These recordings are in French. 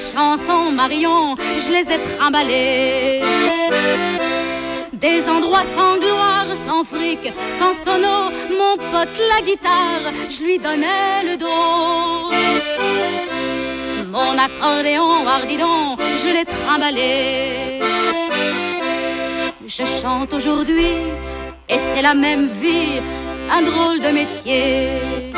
chansons Marion, je les ai trimballées. Des endroits sans gloire, sans fric, sans sono, mon pote la guitare, je lui donnais le dos. Mon accordéon hardidon, je l'ai trimballé. Je chante aujourd'hui, et c'est la même vie, un drôle de métier.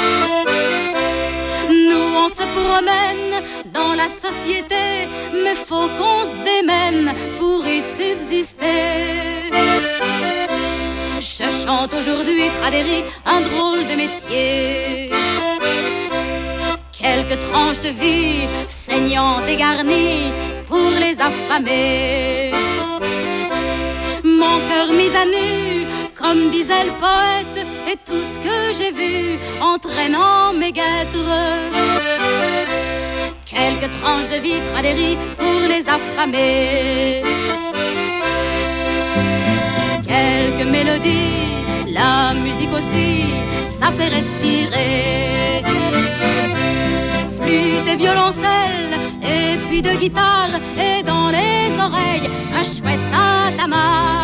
Nous on se promène dans la société, mais faut qu'on se démène pour y subsister. Je chante aujourd'hui, tradérie, un drôle de métier. Quelques tranches de vie saignantes et garnies pour les affamés. Mon cœur mis à nu, comme disait le poète, et tout ce que j'ai vu entraînant mes guêtres. Quelques tranches de vie tradérie pour les affamés. Quelques mélodies, la musique aussi, ça fait respirer. Flûte et violoncelle, et puis de guitare, et dans les oreilles, un chouette tintamarre.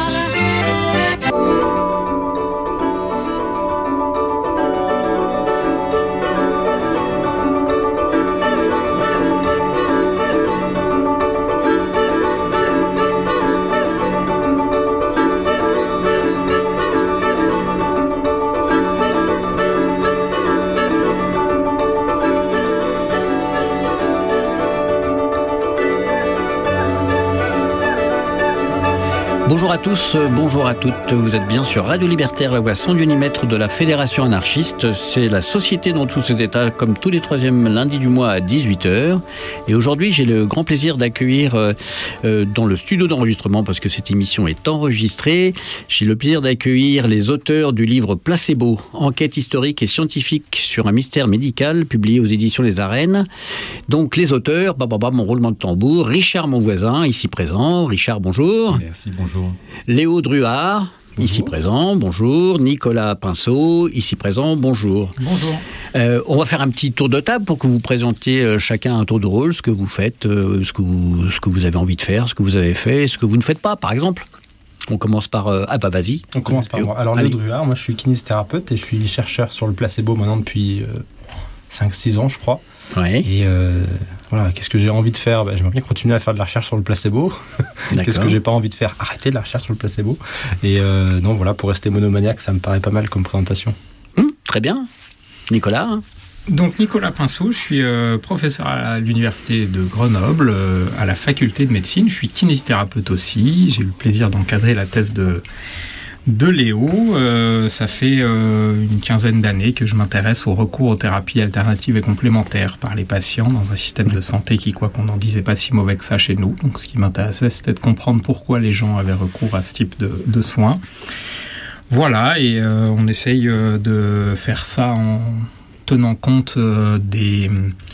Bonjour à tous, bonjour à toutes, vous êtes bien sur Radio Libertaire, la voix sans unimètre de la Fédération anarchiste. C'est la société dans tous ses états, comme tous les troisièmes lundis du mois à 18h. Et aujourd'hui, j'ai le grand plaisir d'accueillir dans le studio d'enregistrement, parce que cette émission est enregistrée, j'ai le plaisir d'accueillir les auteurs du livre Placebo, enquête historique et scientifique sur un mystère médical, publié aux éditions Les Arènes. Donc les auteurs, mon roulement de tambour, Richard Monvoisin, ici présent. Richard, bonjour. Merci, bonjour. Léo Druard, bonjour. Ici présent, bonjour. Nicolas Pinceau, ici présent, bonjour. Bonjour. On va faire un petit tour de table pour que vous présentiez chacun un tour de rôle, ce que vous faites, ce que vous avez envie de faire, ce que vous avez fait, ce que vous ne faites pas, par exemple. On commence par... vas-y. On commence par moi. Alors, Léo Druard, moi je suis kinésithérapeute et je suis chercheur sur le placebo maintenant depuis 5-6 ans, je crois. Ouais. Et voilà, qu'est-ce que j'ai envie de faire ? J'aimerais bien continuer à faire de la recherche sur le placebo. Qu'est-ce que j'ai pas envie de faire ? Arrêter de la recherche sur le placebo. Et non, voilà, pour rester monomaniaque, ça me paraît pas mal comme présentation. Très bien. Nicolas ? Donc Nicolas Pinceau, je suis professeur à l'université de Grenoble, à la faculté de médecine. Je suis kinésithérapeute aussi. J'ai eu le plaisir d'encadrer la thèse de Léo. Ça fait une quinzaine d'années que je m'intéresse au recours aux thérapies alternatives et complémentaires par les patients dans un système de santé qui, quoi qu'on en dise, n'est pas si mauvais que ça chez nous. Donc ce qui m'intéressait, c'était de comprendre pourquoi les gens avaient recours à ce type de soins. Voilà, et on essaye de faire ça en tenant compte des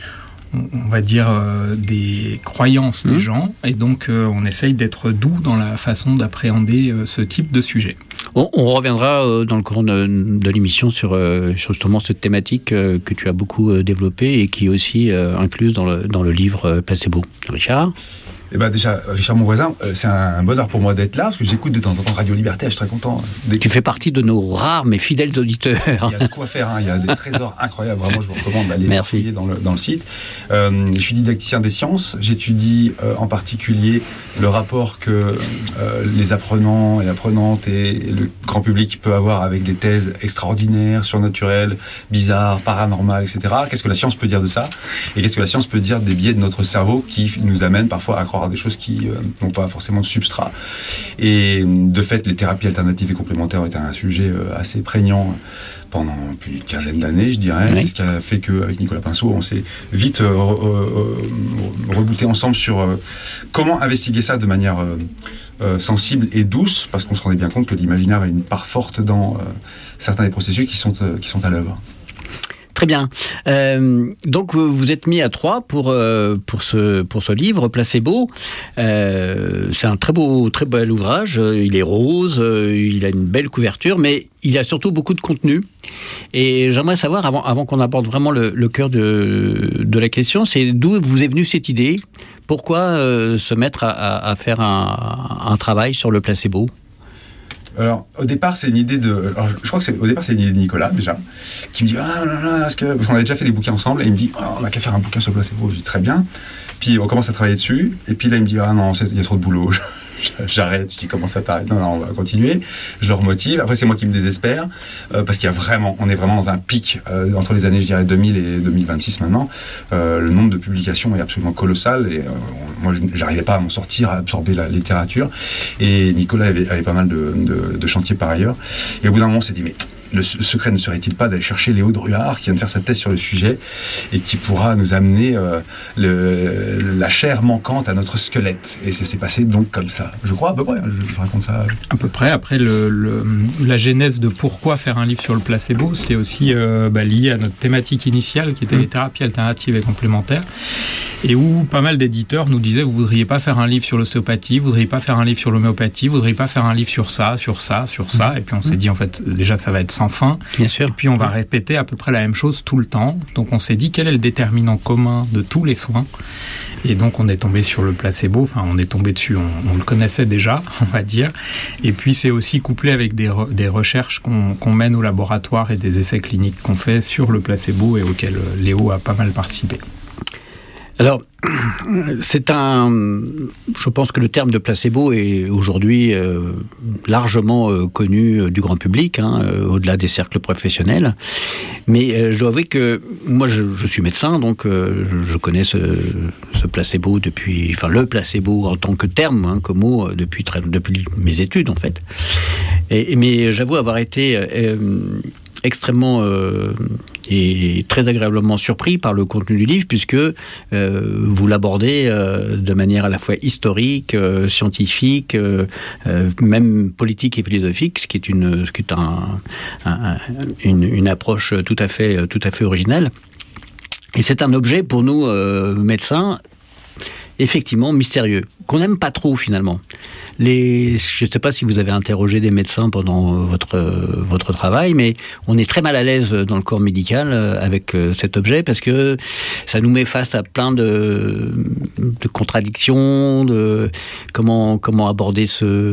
croyances des gens, et donc on essaye d'être doux dans la façon d'appréhender ce type de sujet. On reviendra dans le cours de l'émission sur justement cette thématique que tu as beaucoup développée et qui est aussi incluse dans le livre Placebo. Richard ? Eh ben déjà, Richard Monvoisin, c'est un bonheur pour moi d'être là, parce que j'écoute de temps en temps Radio Liberté, je suis très content. Tu fais partie de nos rares mais fidèles auditeurs. Il y a de quoi faire, il y a des trésors incroyables, vraiment je vous recommande d'aller fouiller dans le site. Je suis didacticien des sciences, j'étudie en particulier le rapport que les apprenants et apprenantes et le grand public peut avoir avec des thèses extraordinaires, surnaturelles, bizarres, paranormales, etc. Qu'est-ce que la science peut dire de ça ? Et qu'est-ce que la science peut dire des biais de notre cerveau qui nous amènent parfois à croire des choses qui n'ont pas forcément de substrat. Et de fait, les thérapies alternatives et complémentaires étaient un sujet assez prégnant pendant plus d'une quinzaine d'années, je dirais. Oui. C'est ce qui a fait qu'avec Nicolas Pinceau, on s'est vite rebooté ensemble sur comment investiguer ça de manière sensible et douce, parce qu'on se rendait bien compte que l'imaginaire a une part forte dans certains des processus qui sont à l'œuvre. Très bien. Donc vous êtes mis à trois pour ce livre Placebo. C'est un très bel ouvrage. Il est rose, il a une belle couverture, mais il a surtout beaucoup de contenu. Et j'aimerais savoir, avant qu'on aborde vraiment le cœur de la question, c'est d'où vous est venue cette idée ? Pourquoi se mettre à faire un travail sur le placebo ? Alors, au départ, c'est une idée de. Alors, je crois que au départ, c'est une idée de Nicolas, déjà, qui me dit parce qu'on avait déjà fait des bouquins ensemble, et il me dit on n'a qu'à faire un bouquin sur le placebo. Je dis très bien. Puis on commence à travailler dessus, et puis là, il me dit non, il y a trop de boulot. J'arrête. Je dis comment ça t'arrête ? Non, on va continuer. Je le remotive. Après, c'est moi qui me désespère, parce on est vraiment dans un pic entre les années, je dirais, 2000 et 2026 maintenant. Le nombre de publications est absolument colossal, et moi, j'arrivais pas à m'en sortir, à absorber la littérature. Et Nicolas avait pas mal de chantiers par ailleurs. Et au bout d'un moment, on s'est dit, mais le secret ne serait-il pas d'aller chercher Léo Druard, qui vient de faire sa thèse sur le sujet, et qui pourra nous amener la chair manquante à notre squelette. Et ça s'est passé donc comme ça. Je crois à peu près, je raconte ça. À peu près. Après, la genèse de pourquoi faire un livre sur le placebo, c'est aussi lié à notre thématique initiale, qui était les thérapies alternatives et complémentaires, et où pas mal d'éditeurs nous disaient, vous voudriez pas faire un livre sur l'ostéopathie, vous voudriez pas faire un livre sur l'homéopathie, vous voudriez pas faire un livre sur ça, sur ça, sur ça. Et puis on s'est dit, en fait, déjà, ça va être sans fin. Bien sûr. Et puis on va répéter à peu près la même chose tout le temps. Donc on s'est dit quel est le déterminant commun de tous les soins. Et donc on est tombé sur le placebo. Enfin, on est tombé dessus. On le connaissait déjà, on va dire. Et puis c'est aussi couplé avec des recherches qu'on mène au laboratoire et des essais cliniques qu'on fait sur le placebo et auxquels Léo a pas mal participé. Alors, je pense que le terme de placebo est aujourd'hui largement connu du grand public, au-delà des cercles professionnels. Mais je dois avouer que moi, je suis médecin, donc je connais ce placebo le placebo en tant que terme, comme mot, depuis mes études, en fait. Mais j'avoue avoir été extrêmement et très agréablement surpris par le contenu du livre, puisque vous l'abordez de manière à la fois historique, scientifique, même politique et philosophique, ce qui est une approche tout à fait originale. Et c'est un objet pour nous médecins effectivement mystérieux, qu'on n'aime pas trop finalement. Je ne sais pas si vous avez interrogé des médecins pendant votre travail, mais on est très mal à l'aise dans le corps médical avec cet objet, parce que ça nous met face à plein de contradictions, de comment aborder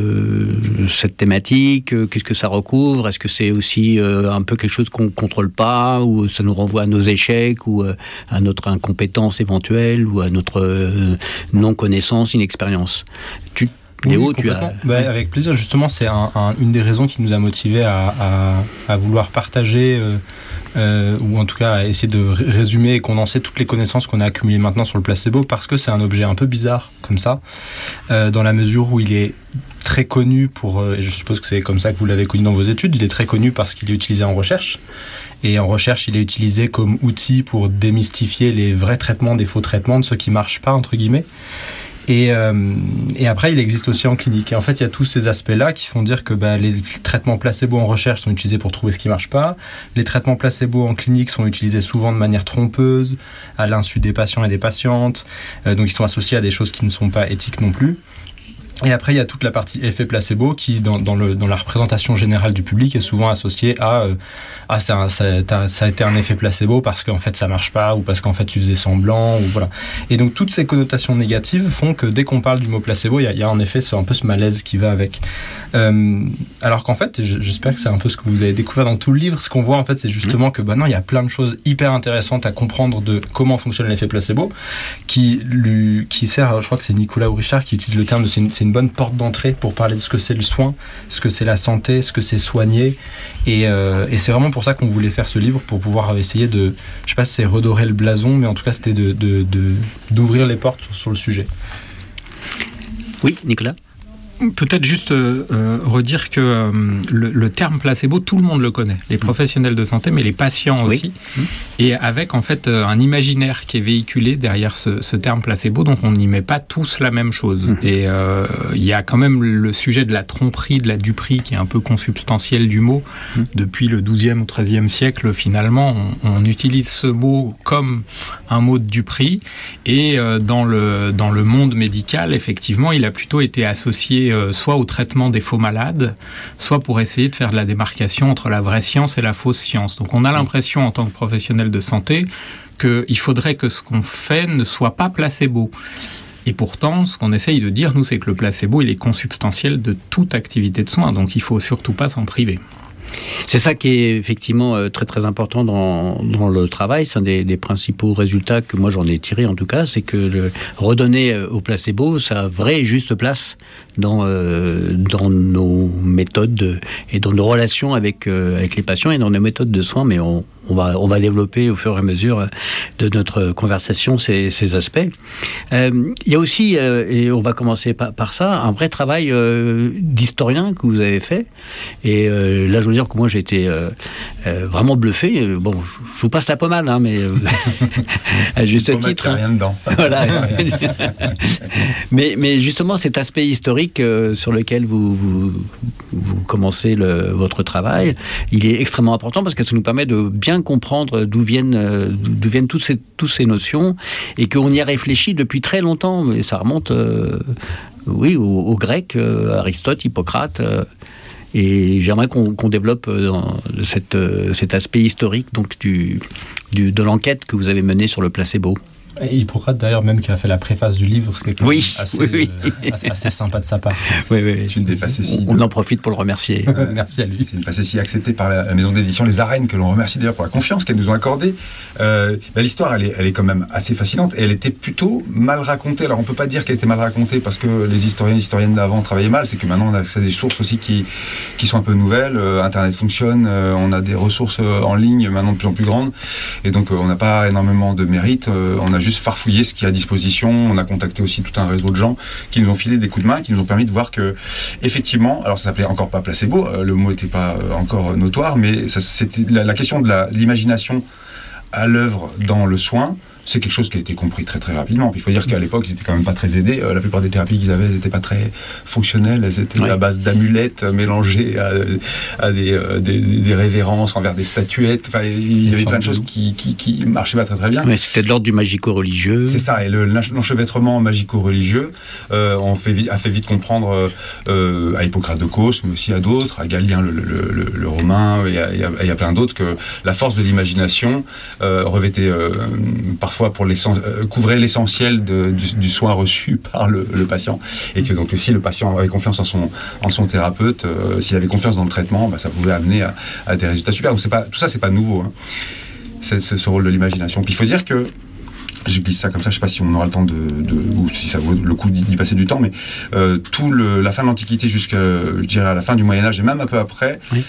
cette thématique, qu'est-ce que ça recouvre, est-ce que c'est aussi un peu quelque chose qu'on ne contrôle pas, ou ça nous renvoie à nos échecs, ou à notre incompétence éventuelle, ou à notre non-connaissance, inexpérience. Léo, tu as... avec plaisir, justement, c'est une des raisons qui nous a motivés à vouloir partager, ou en tout cas à essayer de résumer et condenser toutes les connaissances qu'on a accumulées maintenant sur le placebo, parce que c'est un objet un peu bizarre, comme ça, dans la mesure où il est très connu et je suppose que c'est comme ça que vous l'avez connu dans vos études, il est très connu parce qu'il est utilisé en recherche. Et en recherche, il est utilisé comme outil pour démystifier les vrais traitements des faux traitements, de ceux qui ne marchent pas, entre guillemets. Et après, il existe aussi en clinique. Et en fait, il y a tous ces aspects-là qui font dire que les traitements placebo en recherche sont utilisés pour trouver ce qui ne marche pas. Les traitements placebo en clinique sont utilisés souvent de manière trompeuse, à l'insu des patients et des patientes. Donc, ils sont associés à des choses qui ne sont pas éthiques non plus. Et après, il y a toute la partie effet placebo qui, dans la représentation générale du public, est souvent associée à ça a été un effet placebo parce qu'en fait ça marche pas, ou parce qu'en fait tu faisais semblant, ou voilà. Et donc toutes ces connotations négatives font que dès qu'on parle du mot placebo, il y a en effet un peu ce malaise qui va avec. Alors qu'en fait, j'espère que c'est un peu ce que vous avez découvert dans tout le livre. Ce qu'on voit en fait, c'est justement que non, il y a plein de choses hyper intéressantes à comprendre de comment fonctionne l'effet placebo, qui sert. Je crois que c'est Nicolas ou Richard qui utilise le terme de c'est une bonne porte d'entrée pour parler de ce que c'est le soin, ce que c'est la santé, ce que c'est soigner. Et c'est vraiment pour ça qu'on voulait faire ce livre, pour pouvoir essayer de, je sais pas si c'est redorer le blason, mais en tout cas c'était d'ouvrir les portes sur le sujet. Oui, Nicolas. Peut-être juste redire que le terme placebo, tout le monde le connaît, les professionnels de santé, mais les patients aussi, et avec en fait un imaginaire qui est véhiculé derrière ce terme placebo, donc on n'y met pas tous la même chose. Et il y a quand même le sujet de la tromperie, de la duperie, qui est un peu consubstantiel du mot. Depuis le XIIe ou XIIIe siècle, finalement, on utilise ce mot comme un mot de duperie, et dans le monde médical, effectivement, il a plutôt été associé soit au traitement des faux malades, soit pour essayer de faire de la démarcation entre la vraie science et la fausse science. Donc on a l'impression en tant que professionnel de santé qu'il faudrait que ce qu'on fait ne soit pas placebo. Et pourtant, ce qu'on essaye de dire, nous, c'est que le placebo, il est consubstantiel de toute activité de soin, donc il ne faut surtout pas s'en priver. C'est ça qui est effectivement très très important dans le travail. C'est un des principaux résultats que moi j'en ai tiré en tout cas, c'est que redonner au placebo sa vraie et juste place dans nos méthodes et dans nos relations avec les patients et dans nos méthodes de soins, mais on va développer au fur et à mesure de notre conversation ces aspects. Il y a aussi, et on va commencer par ça, un vrai travail d'historien que vous avez fait. Et là, je veux dire que moi, j'ai été vraiment bluffé. Bon, je vous passe la pommade, hein, mais à juste titre. Hein. Rien dedans. Voilà. mais justement, cet aspect historique sur lequel vous commencez votre travail, il est extrêmement important parce que ça nous permet de bien comprendre d'où viennent toutes ces notions et qu'on y a réfléchi depuis très longtemps, mais ça remonte aux Grecs, Aristote, Hippocrate, et j'aimerais qu'on développe cet aspect historique donc de l'enquête que vous avez menée sur le placebo. Et Hippocrate d'ailleurs même qui a fait la préface du livre, ce qui est assez sympa de sa part. Oui. C'est une des facéties. On en profite pour le remercier. Merci à lui. C'est une facétie acceptée par la maison d'édition Les Arènes, que l'on remercie d'ailleurs pour la confiance qu'elles nous ont accordée. L'histoire, elle est quand même assez fascinante et elle était plutôt mal racontée. Alors on peut pas dire qu'elle était mal racontée parce que les historiens et historiennes d'avant travaillaient mal. C'est que maintenant on a accès à des sources aussi qui sont un peu nouvelles. Internet fonctionne, on a des ressources en ligne maintenant de plus en plus grandes et donc on n'a pas énormément de mérite. On a juste farfouillé ce qui est à disposition. On a contacté aussi tout un réseau de gens qui nous ont filé des coups de main, qui nous ont permis de voir que, effectivement, alors ça s'appelait encore pas placebo, le mot n'était pas encore notoire, mais c'était la question de l'imagination à l'œuvre dans le soin. C'est quelque chose qui a été compris très très rapidement. Puis il faut dire qu'à l'époque, ils étaient quand même pas très aidés. La plupart des thérapies qu'ils avaient, elles n'étaient pas très fonctionnelles. Elles étaient à base d'amulettes mélangées à des révérences envers des statuettes. Enfin, il y avait plein de choses qui marchaient pas très très bien. Ouais, c'était de l'ordre du magico-religieux. C'est ça. Et l'enchevêtrement magico-religieux a fait vite comprendre à Hippocrate de Cos, mais aussi à d'autres, à Galien le Romain, il y a plein d'autres, que la force de l'imagination revêtait parfois couvrait l'essentiel du soin reçu par le patient, et que donc si le patient avait confiance en son thérapeute, s'il avait confiance dans le traitement, ça pouvait amener à des résultats super. Donc tout ça c'est pas nouveau, hein. C'est ce rôle de l'imagination. Puis il faut dire que je glisse ça comme ça, je ne sais pas si on aura le temps ou si ça vaut le coup d'y passer du temps, mais la fin de l'Antiquité jusqu'à, je dirais, à la fin du Moyen-Âge et même un peu après, oui.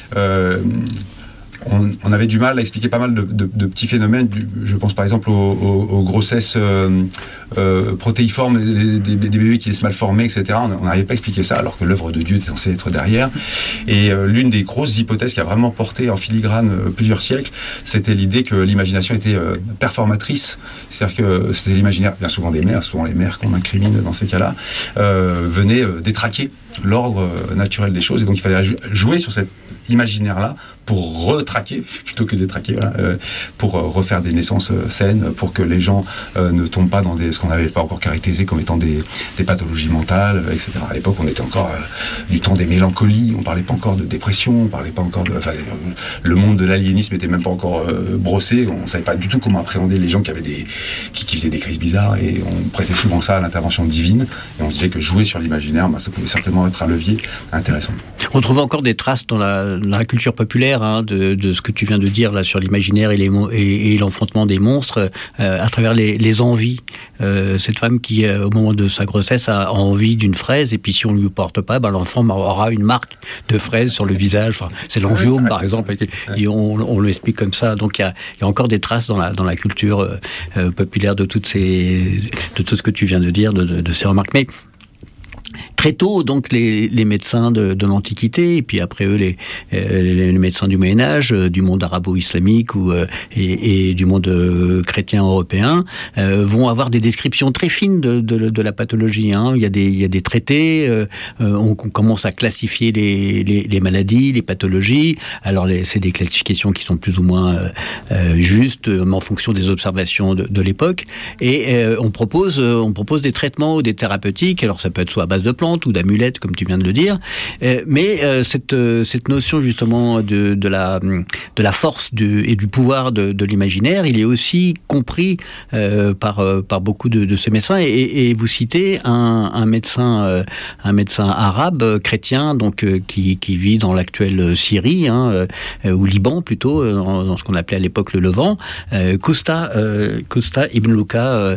On avait du mal à expliquer pas mal de petits phénomènes. Je pense par exemple aux grossesses protéiformes, des bébés qui laissent mal formés, etc. On n'arrivait pas à expliquer ça, alors que l'œuvre de Dieu était censée être derrière. Et l'une des grosses hypothèses qui a vraiment porté en filigrane plusieurs siècles, c'était l'idée que l'imagination était performatrice. C'est-à-dire que c'était l'imaginaire, bien souvent des mères, souvent les mères qu'on incrimine dans ces cas-là, venaient détraquer l'ordre naturel des choses. Et donc il fallait jouer sur cet imaginaire-là pour retraquer, plutôt que détraquer, voilà, pour refaire des naissances saines, pour que les gens ne tombent pas dans ce qu'on n'avait pas encore caractérisé comme étant des pathologies mentales, etc. À l'époque, on était encore du temps des mélancolies, on parlait pas encore de dépression, on parlait pas encore le monde de l'aliénisme était même pas encore brossé, on savait pas du tout comment appréhender les gens qui faisaient des crises bizarres, et on prêtait souvent ça à l'intervention divine, et on disait que jouer sur l'imaginaire, ça pouvait certainement être un levier intéressant. On trouve encore des traces dans la culture populaire, hein, de ce que tu viens de dire là sur l'imaginaire et l'enfantement des monstres à travers les envies. Cette femme qui, au moment de sa grossesse, a envie d'une fraise, et puis si on ne lui porte pas, l'enfant aura une marque de fraise sur le visage. Enfin, c'est l'angiome, par exemple, et on l'explique comme ça. Donc il y a encore des traces dans la culture populaire de tout ce que tu viens de dire, de ces remarques. Mais très tôt, donc, les médecins de l'Antiquité, et puis après eux, les médecins du Moyen-Âge, du monde arabo-islamique et du monde chrétien européen, vont avoir des descriptions très fines de la pathologie, hein. Il y a des traités, on commence à classifier les maladies, les pathologies. Alors, c'est des classifications qui sont plus ou moins justes, en fonction des observations de l'époque. Et on propose des traitements ou des thérapeutiques. Alors, ça peut être soit à base de plantes, plantes ou d'amulettes, comme tu viens de le dire. Mais cette notion justement de la force et du pouvoir de l'imaginaire, il est aussi compris par beaucoup de ces médecins. Et vous citez un médecin arabe chrétien, donc qui vit dans l'actuelle Syrie, ou Liban plutôt, dans ce qu'on appelait à l'époque le Levant, Kousta Ibn Luqa,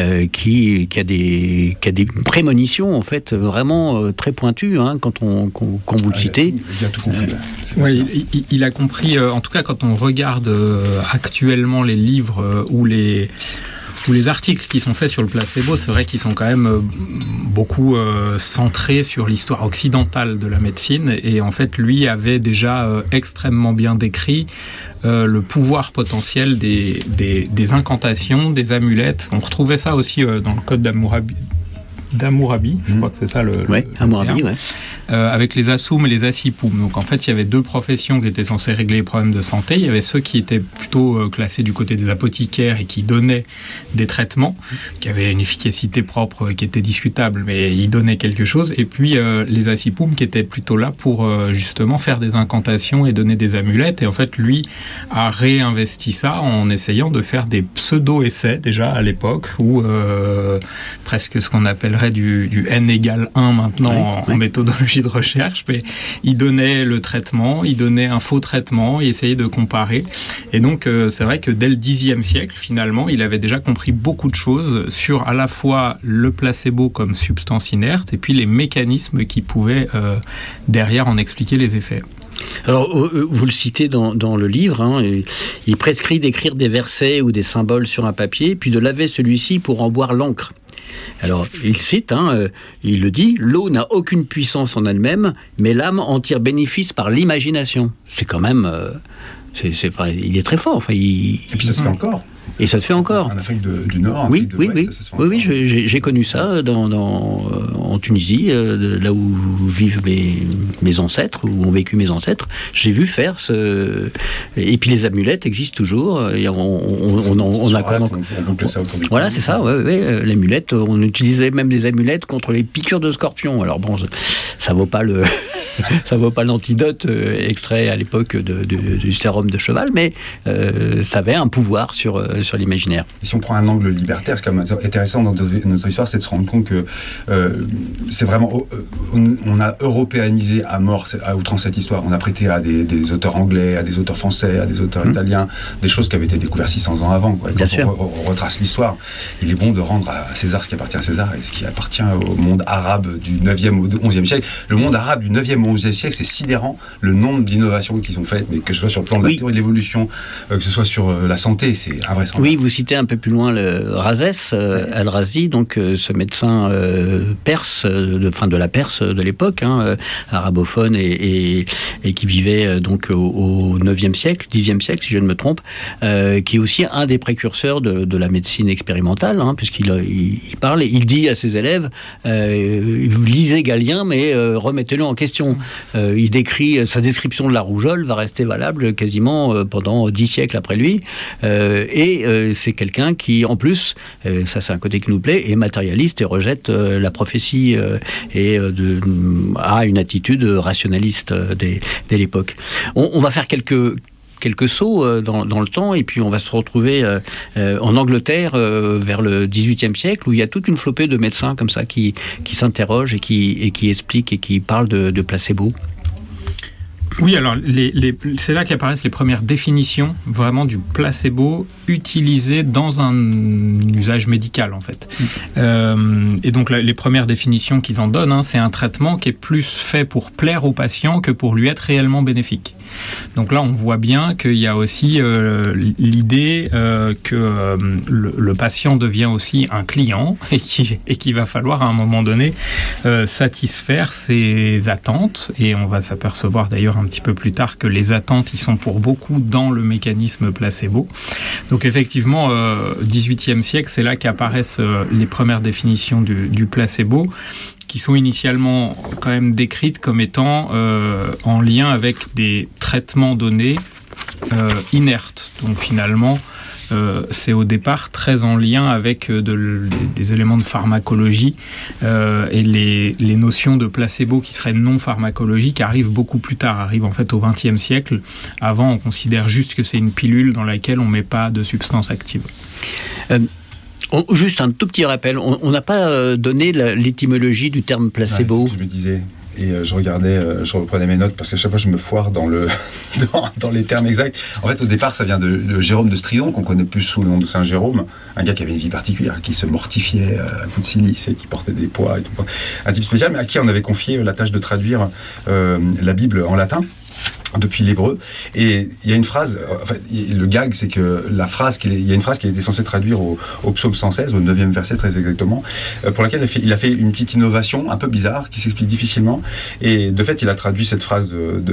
qui a des prémonitions en fait vraiment très pointues, quand vous le citez. Il a tout compris. Oui, il a compris. En tout cas, quand on regarde actuellement les livres ou les articles qui sont faits sur le placebo, c'est vrai qu'ils sont quand même beaucoup centrés sur l'histoire occidentale de la médecine. Et en fait, lui avait déjà extrêmement bien décrit le pouvoir potentiel des incantations, des amulettes. On retrouvait ça aussi dans le code d'Hammurabi, je crois que c'est ça le Hammurabi, ouais. Avec les assoum et les asipoum. Donc en fait, il y avait deux professions qui étaient censées régler les problèmes de santé. Il y avait ceux qui étaient plutôt classés du côté des apothicaires et qui donnaient des traitements, qui avaient une efficacité propre qui était discutable, mais ils donnaient quelque chose. Et puis les asipoum qui étaient plutôt là pour justement faire des incantations et donner des amulettes. Et en fait, lui a réinvesti ça en essayant de faire des pseudo-essais déjà à l'époque, où presque ce qu'on appellerait du N égale 1 maintenant en méthodologie de recherche, mais il donnait le traitement, il donnait un faux traitement, il essayait de comparer. Et donc, c'est vrai que dès le Xe siècle, finalement, il avait déjà compris beaucoup de choses sur à la fois le placebo comme substance inerte et puis les mécanismes qui pouvaient derrière en expliquer les effets. Alors, vous le citez dans le livre, il prescrit d'écrire des versets ou des symboles sur un papier, puis de laver celui-ci pour en boire l'encre. Alors, il cite, il le dit, « L'eau n'a aucune puissance en elle-même, mais l'âme en tire bénéfice par l'imagination. » C'est quand même... il est très fort. Et puis ça se fait encore. Et ça se fait encore. En Afrique du Nord, en Afrique de l'Ouest, ça se fait encore. Oui, j'ai connu ça en Tunisie, là où vivent mes ancêtres, où ont vécu mes ancêtres. J'ai vu faire et puis les amulettes existent toujours. Et on a ça autour du voilà, c'est ça. Ouais, l'amulette. On utilisait même des amulettes contre les piqûres de scorpions. Alors bon, ça vaut pas ça vaut pas l'antidote extrait à l'époque du sérum de cheval, mais ça avait un pouvoir sur l'imaginaire. Et si on prend un angle libertaire, ce qui est intéressant dans notre histoire, c'est de se rendre compte que c'est vraiment... On a européanisé à mort, à outrance cette histoire. On a prêté à des auteurs anglais, à des auteurs français, à des auteurs italiens, des choses qui avaient été découvertes 600 ans avant. Quoi. Quand on retrace l'histoire, il est bon de rendre à César ce qui appartient à César et ce qui appartient au monde arabe du 9e au 11e siècle. Le monde arabe du 9e au 11e siècle, c'est sidérant le nombre d'innovations qu'ils ont faites, mais que ce soit sur le plan de la théorie de l'évolution, que ce soit sur la santé, c'est invraisemblable. Oui, vous citez un peu plus loin le Razès, Al-Razi, donc ce médecin perse, de la Perse de l'époque, arabophone et qui vivait donc au 9e siècle, 10e siècle, si je ne me trompe, qui est aussi un des précurseurs de la médecine expérimentale, puisqu'il parle, et il dit à ses élèves, lisez Galien, mais remettez-le en question. Il décrit, sa description de la rougeole va rester valable quasiment pendant 10 siècles après lui, et c'est quelqu'un qui, en plus, ça c'est un côté qui nous plaît, est matérialiste et rejette la prophétie et a une attitude rationaliste dès l'époque. On va faire quelques sauts dans le temps, et puis on va se retrouver en Angleterre vers le XVIIIe siècle, où il y a toute une flopée de médecins comme ça qui s'interrogent et qui expliquent et qui parlent de placebo. Oui, alors c'est là qu'apparaissent les premières définitions vraiment du placebo utilisé dans un usage médical en fait. Et donc les premières définitions qu'ils en donnent, c'est un traitement qui est plus fait pour plaire au patient que pour lui être réellement bénéfique. Donc là, on voit bien qu'il y a aussi l'idée que le patient devient aussi un client et qu'il va falloir à un moment donné satisfaire ses attentes. Et on va s'apercevoir d'ailleurs un petit peu plus tard que les attentes, ils sont pour beaucoup dans le mécanisme placebo. Donc effectivement, 18e siècle, c'est là qu'apparaissent les premières définitions du placebo, qui sont initialement quand même décrites comme étant en lien avec des traitements donnés inertes. Donc finalement, c'est au départ très en lien avec des éléments de pharmacologie et les notions de placebo qui seraient non pharmacologiques arrivent beaucoup plus tard, arrivent en fait au XXe siècle. Avant, on considère juste que c'est une pilule dans laquelle on ne met pas de substance active. Juste un tout petit rappel, on n'a pas donné l'étymologie du terme placebo. Ouais, c'est ce que je me disais. Et je reprenais mes notes parce qu'à chaque fois je me foire dans les termes exacts. En fait, au départ, ça vient de Jérôme de Stridon, qu'on connaît plus sous le nom de Saint Jérôme, un gars qui avait une vie particulière, qui se mortifiait à coups de silice et qui portait des poids et tout. Un type spécial, mais à qui on avait confié la tâche de traduire la Bible en latin. Depuis l'hébreu, et il y a une phrase, le gag, c'est que il y a une phrase qui a été censée traduire au psaume 116, au 9e verset très exactement, pour laquelle il a fait une petite innovation un peu bizarre qui s'explique difficilement, et de fait il a traduit cette phrase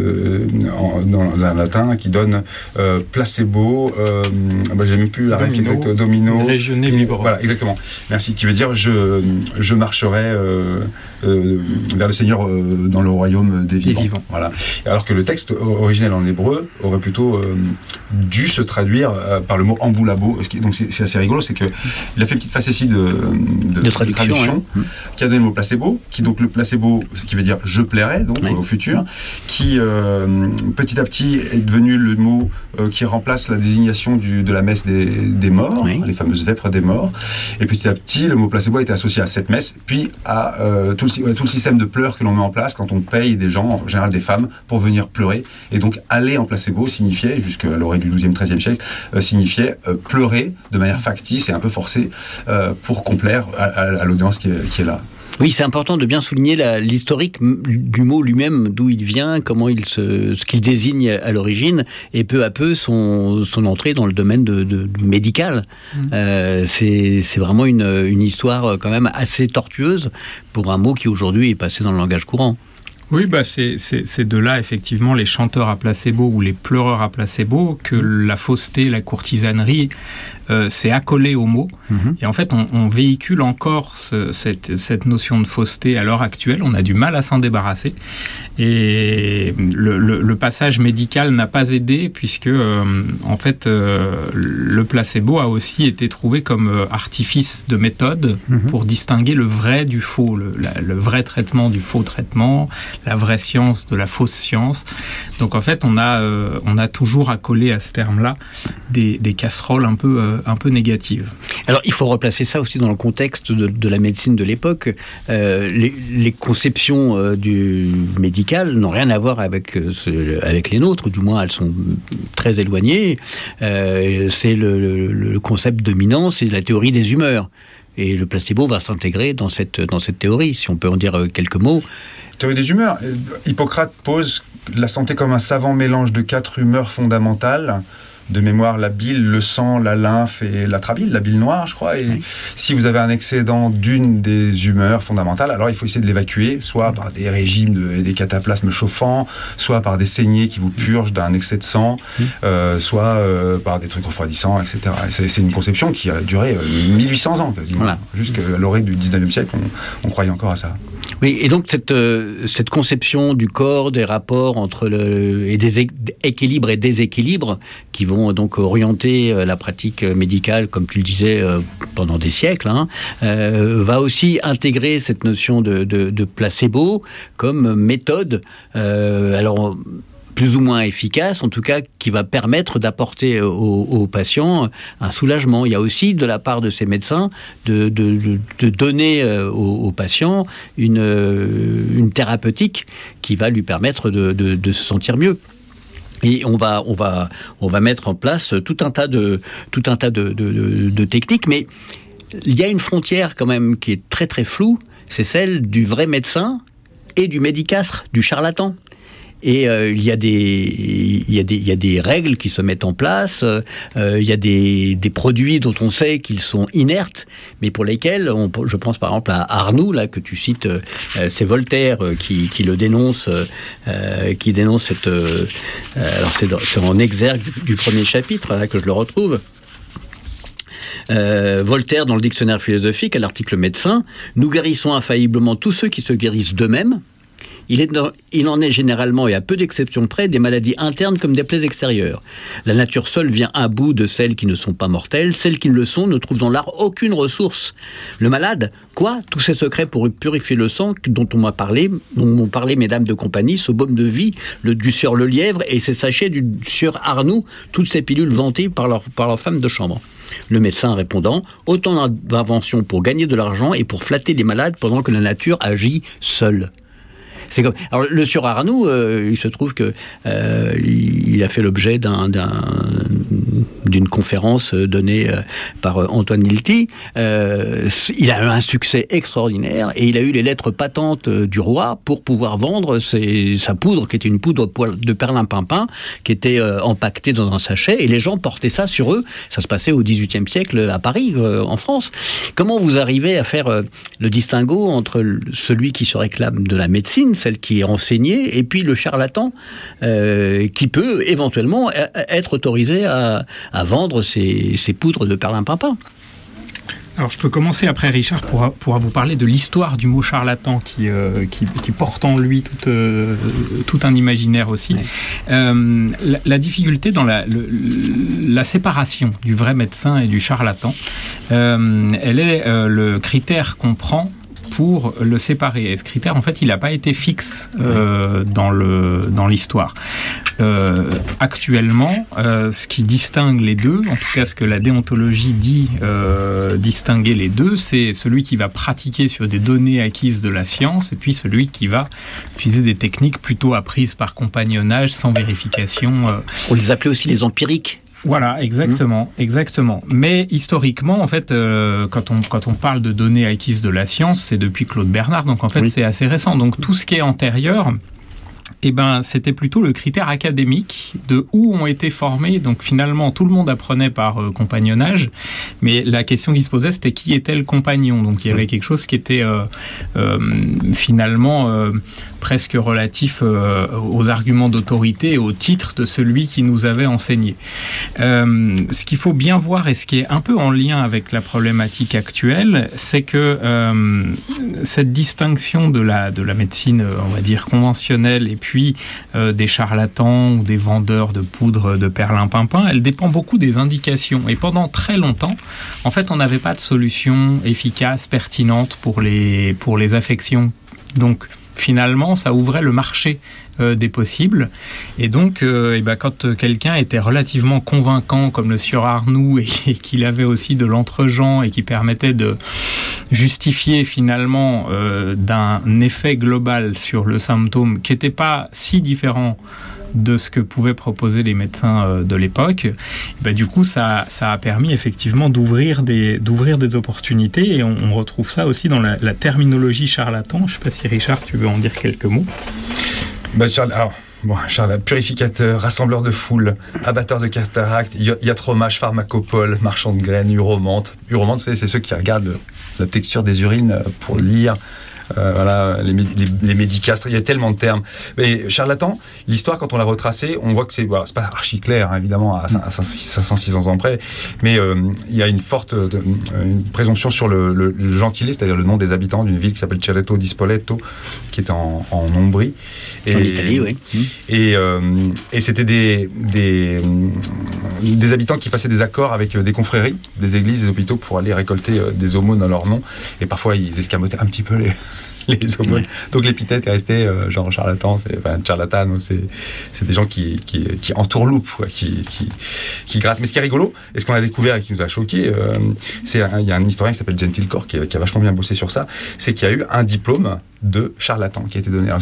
dans un latin qui donne placebo, j'ai même plus la règle exacte, domino, légioné vibro. Voilà, exactement. Merci. Qui veut dire je marcherai vers le Seigneur dans le royaume des vivants. Voilà. Alors que le texte originel en hébreu aurait plutôt dû se traduire par le mot amboulabo. Donc c'est assez rigolo, c'est que il a fait une petite facétie de traduction qui a donné le mot placebo, donc le placebo, ce qui veut dire je plairai, donc au futur, qui petit à petit est devenu le mot qui remplace la désignation de la messe des morts, les fameuses vêpres des morts. Et petit à petit, le mot placebo a été associé à cette messe, puis à tout le système de pleurs que l'on met en place quand on paye des gens, en général des femmes, pour venir pleurer. Et donc, aller en placebo signifiait, jusqu'à l'orée du XIIe, XIIIe siècle, signifiait pleurer de manière factice et un peu forcée pour complaire à l'audience qui est là. Oui, c'est important de bien souligner l'historique du mot lui-même, d'où il vient, ce qu'il désigne à l'origine, et peu à peu son entrée dans le domaine du médical. C'est vraiment une histoire quand même assez tortueuse pour un mot qui aujourd'hui est passé dans le langage courant. Oui, c'est de là, effectivement, les chanteurs à placebo ou les pleureurs à placebo, que la fausseté, la courtisanerie s'est accolée au mot. Et en fait, on véhicule encore cette notion de fausseté à l'heure actuelle. On a du mal à s'en débarrasser. Et le passage médical n'a pas aidé, puisque, en fait, le placebo a aussi été trouvé comme artifice de méthode pour distinguer le vrai du faux, le vrai traitement du faux traitement, la vraie science de la fausse science. Donc en fait, on a toujours accolé à ce terme-là des casseroles un peu négatives. Alors il faut replacer ça aussi dans le contexte de la médecine de l'époque. Les conceptions du médical n'ont rien à voir avec les nôtres, du moins elles sont très éloignées. C'est le concept dominant, c'est la théorie des humeurs. Et le placebo va s'intégrer dans cette théorie, si on peut en dire quelques mots. Théorie des humeurs. Hippocrate pose la santé comme un savant mélange de 4 humeurs fondamentales. De mémoire, la bile, le sang, la lymphe et la trabile, la bile noire, je crois. Et si vous avez un excédent d'une des humeurs fondamentales, alors il faut essayer de l'évacuer, soit par des régimes et des cataplasmes chauffants, soit par des saignées qui vous purgent d'un excès de sang, soit par des trucs refroidissants, etc. Et c'est une conception qui a duré 1800 ans quasiment. Voilà. Jusqu'à l'orée du 19e siècle, on croyait encore à ça. Oui, et donc cette conception du corps, des rapports entre et des équilibres et déséquilibres qui vont donc orienter la pratique médicale, comme tu le disais, pendant des siècles, va aussi intégrer cette notion de placebo comme méthode. Alors plus ou moins efficace, en tout cas, qui va permettre d'apporter aux patients un soulagement. Il y a aussi, de la part de ces médecins, de donner aux patients une thérapeutique qui va lui permettre de se sentir mieux. Et on va mettre en place tout un tas de techniques, mais il y a une frontière quand même qui est très très floue, c'est celle du vrai médecin et du médicastre, du charlatan. Et il y a des règles qui se mettent en place, il y a des produits dont on sait qu'ils sont inertes, mais pour lesquels, je pense par exemple à Arnoux, là, que tu cites, c'est Voltaire qui le dénonce, qui dénonce cette... alors c'est en exergue du premier chapitre, là, que je le retrouve. Voltaire, dans le dictionnaire philosophique, à l'article médecin, nous guérissons infailliblement tous ceux qui se guérissent d'eux-mêmes. Il en est généralement et à peu d'exceptions près des maladies internes comme des plaies extérieures. La nature seule vient à bout de celles qui ne sont pas mortelles. Celles qui le sont ne trouvent dans l'art aucune ressource. Le malade, quoi ? Tous ces secrets pour purifier le sang dont m'ont parlé mesdames de compagnie, ce baume de vie, du sieur Lelièvre et ces sachets du sieur Arnoux, toutes ces pilules vantées par leur femme de chambre. Le médecin répondant, autant d'inventions pour gagner de l'argent et pour flatter les malades pendant que la nature agit seule. C'est comme... Alors, le sieur Arnoux, il se trouve que il a fait l'objet d'une conférence donnée par Antoine Lilti. Il a eu un succès extraordinaire et il a eu les lettres patentes du roi pour pouvoir vendre sa poudre, qui était une poudre de perlimpinpin, qui était empaquetée dans un sachet, et les gens portaient ça sur eux. Ça se passait au XVIIIe siècle à Paris, en France. Comment vous arrivez à faire le distinguo entre celui qui se réclame de la médecine, celle qui est enseignée, et puis le charlatan qui peut éventuellement être autorisé à vendre ces poudres de perlimpinpin? Alors je peux commencer après Richard pour vous parler de l'histoire du mot charlatan qui porte en lui tout un imaginaire aussi. Ouais. La difficulté dans la séparation du vrai médecin et du charlatan, elle est le critère qu'on prend pour le séparer. Et ce critère, en fait, il n'a pas été fixe dans l'histoire. Actuellement, ce qui distingue les deux, en tout cas ce que la déontologie dit distinguer les deux, c'est celui qui va pratiquer sur des données acquises de la science et puis celui qui va utiliser des techniques plutôt apprises par compagnonnage, sans vérification. On les appelait aussi les empiriques. Voilà, exactement. Mais historiquement, en fait, quand on parle de données acquises de la science, c'est depuis Claude Bernard, donc en fait, c'est assez récent. Donc tout ce qui est antérieur, c'était plutôt le critère académique de où ont été formés. Donc finalement, tout le monde apprenait par compagnonnage, mais la question qui se posait, c'était qui était le compagnon. Donc il y avait quelque chose qui était finalement presque relatif aux arguments d'autorité et au titre de celui qui nous avait enseigné. Ce qu'il faut bien voir et ce qui est un peu en lien avec la problématique actuelle, c'est que cette distinction de la médecine, on va dire, conventionnelle et puis des charlatans ou des vendeurs de poudre de perlimpinpin, elle dépend beaucoup des indications. Et pendant très longtemps, en fait, on n'avait pas de solution efficace, pertinente pour les affections. Donc, finalement, ça ouvrait le marché des possibles. Et donc, quand quelqu'un était relativement convaincant, comme le sieur Arnoux, et qu'il avait aussi de l'entre-gens et qui permettait de justifier finalement d'un effet global sur le symptôme qui n'était pas si différent de ce que pouvaient proposer les médecins de l'époque, du coup ça a permis effectivement d'ouvrir des opportunités, et on retrouve ça aussi dans la terminologie charlatan. Je ne sais pas si Richard, tu veux en dire quelques mots. Charles, purificateur, rassembleur de foule, abatteur de cataracte, iatromage, pharmacopole, marchand de graines, uromante. Uromante, c'est ceux qui regardent la texture des urines pour lire. Les médicastres, il y a tellement de termes. Mais charlatan, l'histoire, quand on l'a retracée, on voit que c'est pas archi clair, hein, évidemment, à 500-600 ans près, mais il y a une forte une présomption sur le gentilé, c'est-à-dire le nom des habitants d'une ville qui s'appelle Cerreto di Spoleto, qui est en Ombrie. En Italie, oui. Et c'était des habitants qui passaient des accords avec des confréries, des églises, des hôpitaux pour aller récolter des aumônes en leur nom. Et parfois, ils escamotaient un petit peu les aumônes. Donc l'épithète est restée genre charlatan, charlatan, c'est des gens qui entourloupent, qui grattent. Mais ce qui est rigolo, et ce qu'on a découvert et qui nous a choqué, il y a un historien qui s'appelle Gentilcore qui a vachement bien bossé sur ça, c'est qu'il y a eu un diplôme de charlatan qui a été donné. Alors,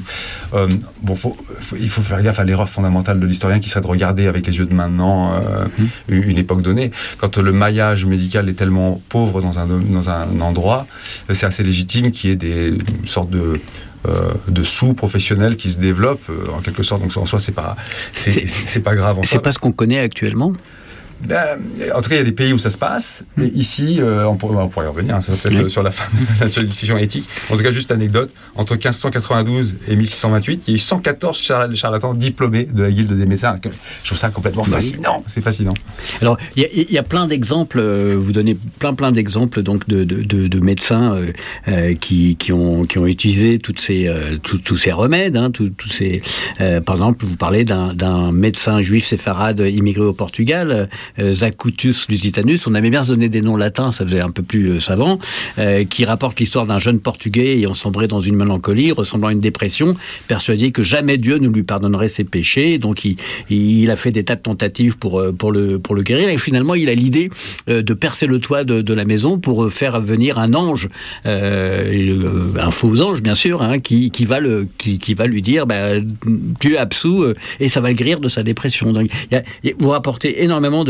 il faut faire gaffe à l'erreur fondamentale de l'historien qui serait de regarder avec les yeux de maintenant une époque donnée. Quand le maillage médical est tellement pauvre dans un endroit, c'est assez légitime qu'il y ait une sorte de sous-professionnels qui se développent en quelque sorte. Donc en soi, c'est pas grave. C'est pas ce qu'on connaît actuellement. En tout cas, il y a des pays où ça se passe. Et ici, on pourrait y revenir, ça peut-être sur la fin de la discussion éthique. En tout cas, juste anecdote, entre 1592 et 1628, il y a eu 114 charlatans diplômés de la guilde des médecins. Je trouve ça complètement fascinant. C'est fascinant. Alors, il y a plein d'exemples. Vous donnez plein d'exemples donc de médecins qui ont utilisé tous ces remèdes. Par exemple, vous parlez d'un médecin juif séfarade immigré au Portugal, Zacutus Lusitanus. On aimait bien se donner des noms latins, ça faisait un peu plus savant, qui rapporte l'histoire d'un jeune Portugais ayant sombré dans une mélancolie ressemblant à une dépression, persuadé que jamais Dieu ne lui pardonnerait ses péchés. Donc il a fait des tas de tentatives pour le guérir, et finalement il a l'idée de percer le toit de la maison pour faire venir un ange, un faux ange bien sûr, qui va lui dire tu es absous et ça va le guérir de sa dépression. Donc vous rapportez énormément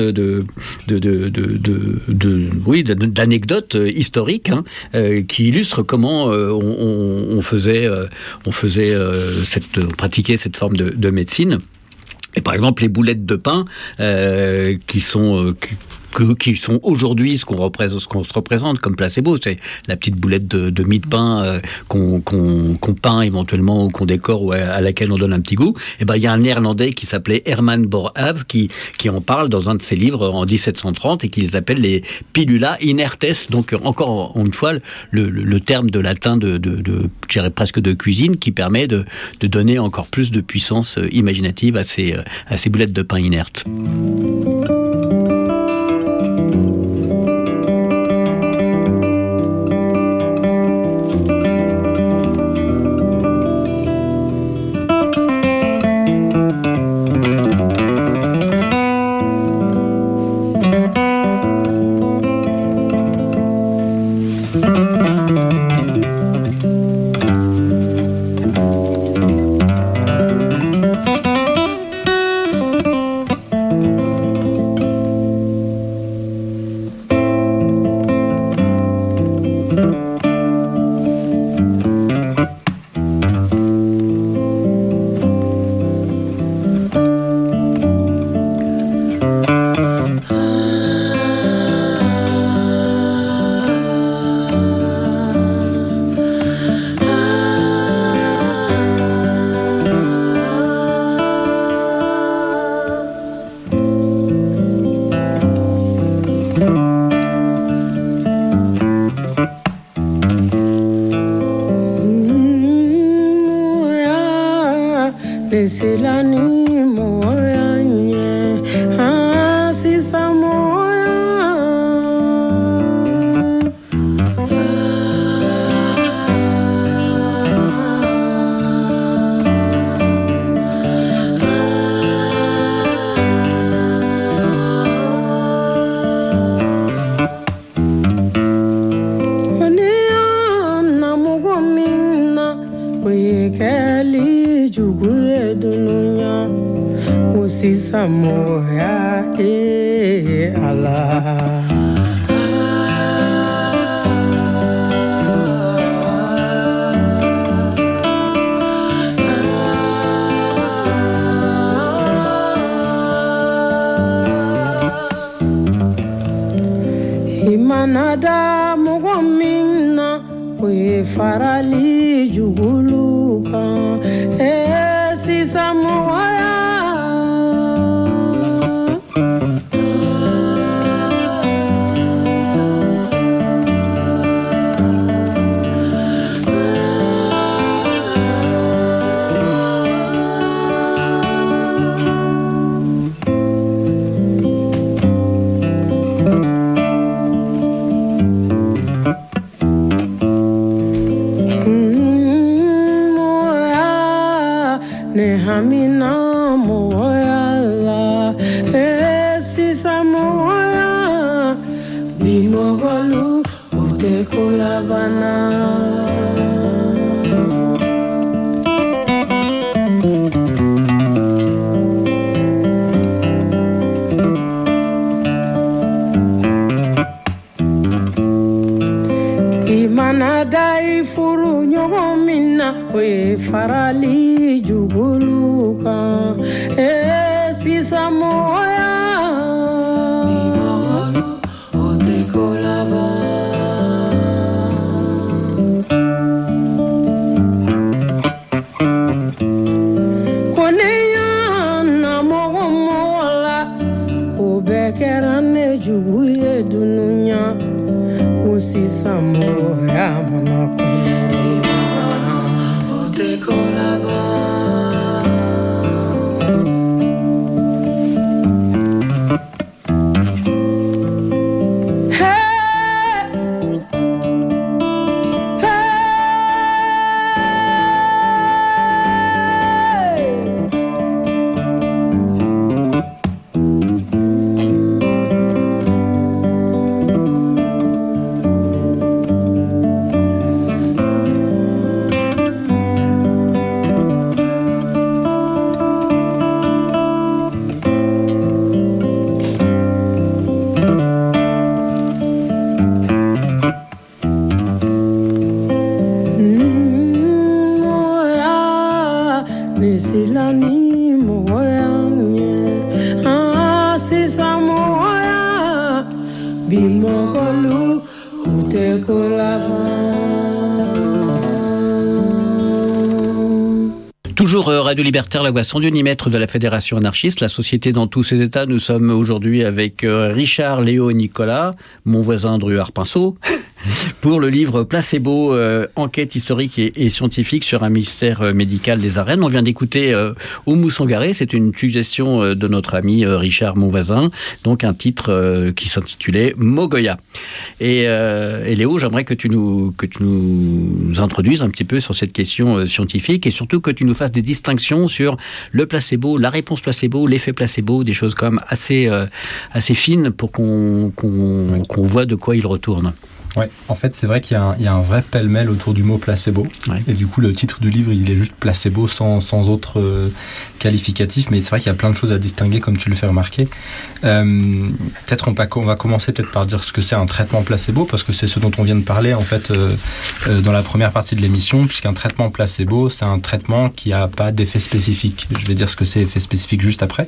d'anecdotes historiques qui illustrent comment on pratiquait cette forme de médecine. Et par exemple, les boulettes de pain qui sont aujourd'hui ce qu'on se représente comme placebo, c'est la petite boulette de mie de pain qu'on peint éventuellement ou qu'on décore ou à laquelle on donne un petit goût. Et il y a un Néerlandais qui s'appelait Herman Boerhaave qui en parle dans un de ses livres en 1730 et qui les appelle les pilula inertes. Donc encore une fois le terme de latin je dirais presque de cuisine qui permet de donner encore plus de puissance imaginative à ces boulettes de pain inertes. C'est la nuit, moya, si ça moya. Konia na mugomina, we kali jugu. Dunia usisa moya Allah. Imanada mugomina we farali juguluka si samoya. Hamina moya la sisa moya bimogolu utekola bana. Imanada ifuru nyomina we farali juguluka sisa moya. Toujours Radio Libertaire, la voix sans unimètre de la Fédération anarchiste, la société dans tous ses états. Nous sommes aujourd'hui avec Richard, Léo et Nicolas, mon voisin Druard-Pinceau, pour le livre Placebo, enquête historique et scientifique sur un mystère médical des arènes. On vient d'écouter Oumou Sangaré, c'est une suggestion de notre ami Richard, mon voisin, donc un titre qui s'intitulait Mogoya. Et Léo, j'aimerais que tu nous introduises un petit peu sur cette question scientifique et surtout que tu nous fasses des distinctions sur le placebo, la réponse placebo, l'effet placebo, des choses comme assez fines pour qu'on voit de quoi il retourne. Ouais, en fait, c'est vrai qu'il y a un vrai pêle-mêle autour du mot placebo. Ouais. Et du coup, le titre du livre, il est juste placebo sans autre qualificatif. Mais c'est vrai qu'il y a plein de choses à distinguer, comme tu le fais remarquer. Peut-être on va commencer par dire ce que c'est un traitement placebo, parce que c'est ce dont on vient de parler, en fait, dans la première partie de l'émission, puisqu'un traitement placebo, c'est un traitement qui n'a pas d'effet spécifique. Je vais dire ce que c'est effet spécifique juste après.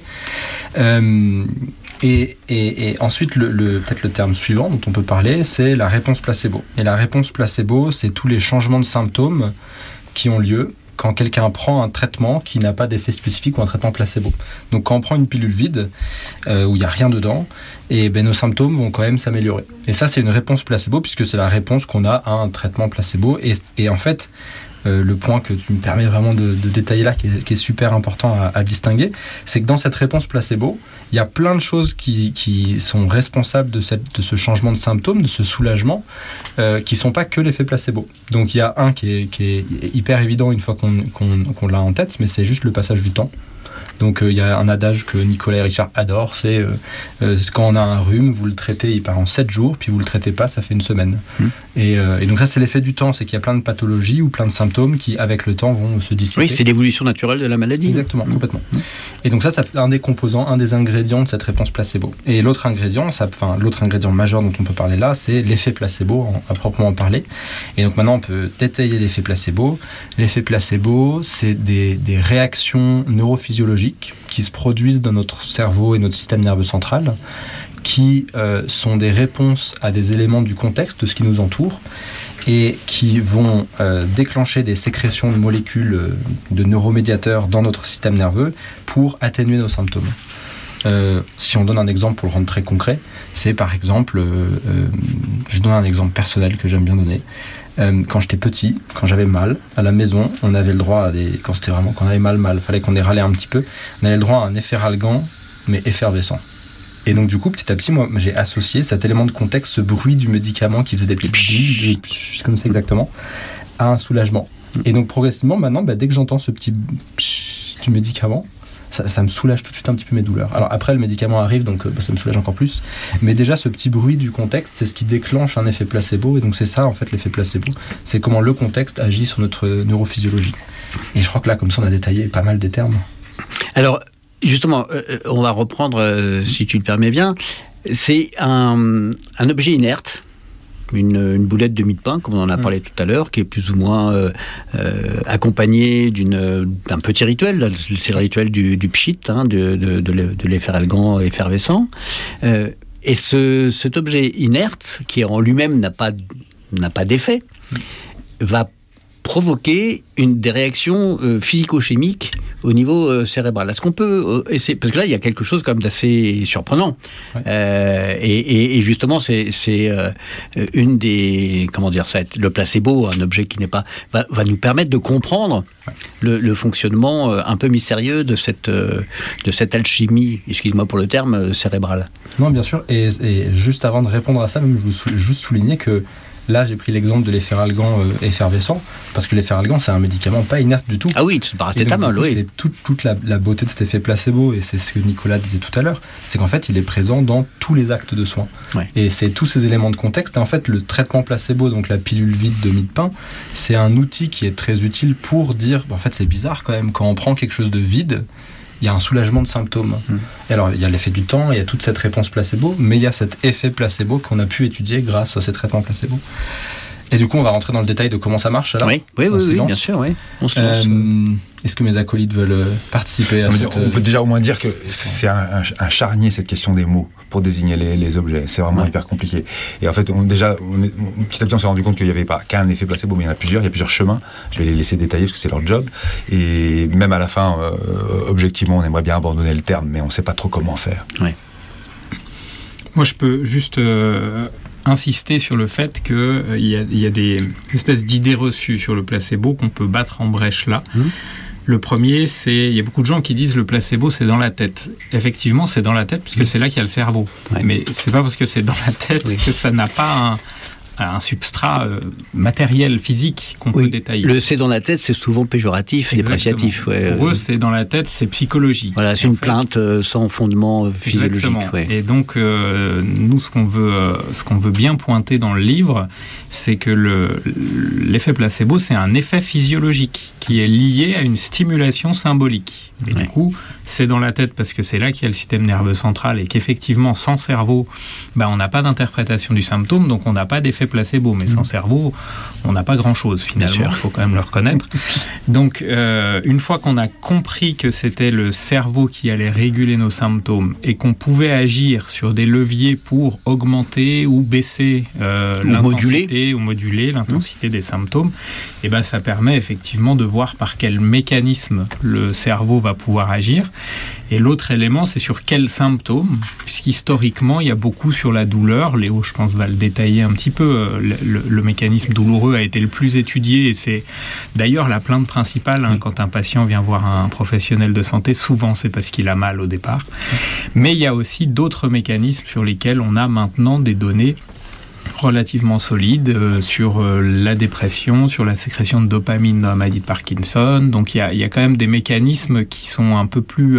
Et ensuite, peut-être le terme suivant dont on peut parler, c'est la réponse placebo. Et la réponse placebo, c'est tous les changements de symptômes qui ont lieu quand quelqu'un prend un traitement qui n'a pas d'effet spécifique ou un traitement placebo. Donc quand on prend une pilule vide, où il n'y a rien dedans, et nos symptômes vont quand même s'améliorer. Et ça, c'est une réponse placebo, puisque c'est la réponse qu'on a à un traitement placebo. Et en fait, le point que tu me permets vraiment de détailler là, qui est super important à distinguer, c'est que dans cette réponse placebo, il y a plein de choses qui sont responsables de ce changement de symptômes, de ce soulagement, qui ne sont pas que l'effet placebo. Donc il y a un qui est hyper évident une fois qu'on l'a en tête, mais c'est juste le passage du temps. Donc il y a un adage que Nicolas et Richard adorent, c'est quand on a un rhume, vous le traitez, il part en 7 jours, puis vous le traitez pas, ça fait une semaine. Et donc ça, c'est l'effet du temps, c'est qu'il y a plein de pathologies ou plein de symptômes qui, avec le temps, vont se dissiper. Oui, c'est l'évolution naturelle de la maladie. Exactement, complètement. Et donc ça fait un des composants, un des ingrédients de cette réponse placebo. Et l'autre ingrédient majeur dont on peut parler là, c'est l'effet placebo, à proprement parler. Et donc maintenant, on peut détailler l'effet placebo. L'effet placebo, c'est des réactions neurophysiologiques qui se produisent dans notre cerveau et notre système nerveux central, qui sont des réponses à des éléments du contexte de ce qui nous entoure et qui vont déclencher des sécrétions de molécules de neuromédiateurs dans notre système nerveux pour atténuer nos symptômes. Si on donne un exemple pour le rendre très concret, c'est par exemple, je donne un exemple personnel que j'aime bien donner. Quand j'étais petit, quand j'avais mal à la maison, on avait le droit à quand on avait mal, fallait qu'on ait râlé un petit peu, on avait le droit à un efferalgan, mais effervescent. Et donc du coup, petit à petit, moi, j'ai associé cet élément de contexte, ce bruit du médicament qui faisait des petits comme ça exactement, à un soulagement. Et donc progressivement, maintenant, dès que j'entends ce petit du médicament, ça me soulage tout de suite un petit peu mes douleurs. Alors après, le médicament arrive, donc ça me soulage encore plus. Mais déjà, ce petit bruit du contexte, c'est ce qui déclenche un effet placebo. Et donc c'est ça, en fait, l'effet placebo. C'est comment le contexte agit sur notre neurophysiologie. Et je crois que là, comme ça, on a détaillé pas mal des termes. Alors, justement, on va reprendre, si tu le permets bien. C'est un objet inerte. Une boulette de mie de pain, comme on en a parlé tout à l'heure, qui est plus ou moins accompagnée d'un petit rituel. C'est le rituel du pchit, de l'efferalgan effervescent. Et cet objet inerte, qui en lui-même n'a pas d'effet, va provoquer des réactions physico-chimiques au niveau cérébral. Est-ce qu'on peut essayer, parce que là il y a quelque chose comme d'assez surprenant, et justement c'est une des, comment dire ça, le placebo, un objet qui n'est pas, va nous permettre de comprendre le fonctionnement un peu mystérieux de cette alchimie, excuse-moi pour le terme, cérébrale. Non, bien sûr, et juste avant de répondre à ça, même je veux juste souligner que là, j'ai pris l'exemple de l'efferalgan effervescent, parce que l'efferalgan, c'est un médicament pas inerte du tout. Ah oui, c'est paracétamol, oui. C'est toute la beauté de cet effet placebo, et c'est ce que Nicolas disait tout à l'heure, c'est qu'en fait, il est présent dans tous les actes de soins. Ouais. Et c'est tous ces éléments de contexte. Et en fait, le traitement placebo, donc la pilule vide de mie de pain, c'est un outil qui est très utile pour dire, en fait, c'est bizarre quand même, quand on prend quelque chose de vide, il y a un soulagement de symptômes. Et alors, il y a l'effet du temps, il y a toute cette réponse placebo, mais il y a cet effet placebo qu'on a pu étudier grâce à ces traitements placebo. Et du coup, on va rentrer dans le détail de comment ça marche, alors. Oui, bien sûr, oui. On se lance. Est-ce que mes acolytes veulent participer à cette... On peut déjà au moins dire que c'est un charnier, cette question des mots, pour désigner les objets. C'est vraiment hyper compliqué. Et en fait, petit à petit, on s'est rendu compte qu'il n'y avait pas qu'un effet placebo, mais il y en a plusieurs. Il y a plusieurs chemins. Je vais les laisser détailler parce que c'est leur job. Et même à la fin, objectivement, on aimerait bien abandonner le terme, mais on ne sait pas trop comment faire. Oui. Moi, je peux juste insister sur le fait qu'il y a des espèces d'idées reçues sur le placebo qu'on peut battre en brèche là. Le premier, il y a beaucoup de gens qui disent le placebo, c'est dans la tête. Effectivement, c'est dans la tête puisque c'est là qu'il y a le cerveau. Ouais. Mais c'est pas parce que c'est dans la tête que ça n'a pas un substrat matériel, physique qu'on peut détailler. Le c'est dans la tête, c'est souvent péjoratif, dépréciatif. Ouais. Pour eux, c'est dans la tête, c'est psychologique. Voilà, c'est une plainte sans fondement physiologique. Ouais. Et donc, nous, ce qu'on veut bien pointer dans le livre, c'est que l'effet placebo, c'est un effet physiologique qui est lié à une stimulation symbolique. Et du coup, c'est dans la tête parce que c'est là qu'il y a le système nerveux central et qu'effectivement, sans cerveau, on n'a pas d'interprétation du symptôme, donc on n'a pas d'effet placebo. Mais sans cerveau, on n'a pas grand-chose finalement, il faut quand même le reconnaître. Donc, une fois qu'on a compris que c'était le cerveau qui allait réguler nos symptômes et qu'on pouvait agir sur des leviers pour augmenter ou baisser l'intensité ou moduler l'intensité des symptômes, et ça permet effectivement de voir par quel mécanisme le cerveau va pouvoir agir. Et l'autre élément, c'est sur quels symptômes, puisqu'historiquement, il y a beaucoup sur la douleur. Léo, je pense, va le détailler un petit peu. Le mécanisme douloureux a été le plus étudié et c'est d'ailleurs la plainte principale. Quand un patient vient voir un professionnel de santé, souvent c'est parce qu'il a mal au départ. Mais il y a aussi d'autres mécanismes sur lesquels on a maintenant des données relativement solide sur la dépression, sur la sécrétion de dopamine dans la maladie de Parkinson. Donc il y a quand même des mécanismes qui sont un peu plus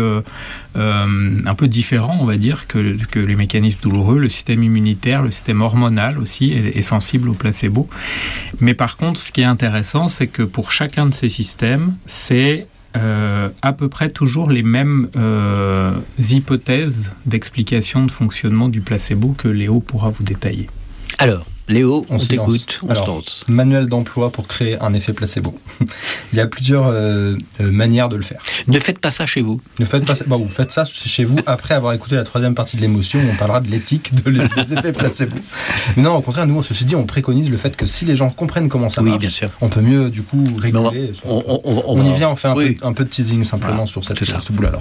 un peu différents, on va dire, que les mécanismes douloureux. Le système immunitaire, le système hormonal aussi est sensible au placebo. Mais par contre, ce qui est intéressant, c'est que pour chacun de ces systèmes, c'est à peu près toujours les mêmes hypothèses d'explication de fonctionnement du placebo que Léo pourra vous détailler. Alors, Léo, on t'écoute, on se lance. Manuel d'emploi pour créer un effet placebo. Il y a plusieurs manières de le faire. Ne faites pas ça chez vous. Ne faites pas ça. Vous faites ça chez vous après avoir écouté la troisième partie de l'émotion où on parlera de l'éthique des effets placebo. Mais non, au contraire, nous, ceci dit, on préconise le fait que si les gens comprennent comment ça marche, bien sûr. on peut mieux, du coup, réguler. On y vient, on fait un peu de teasing simplement sur ce bout-là.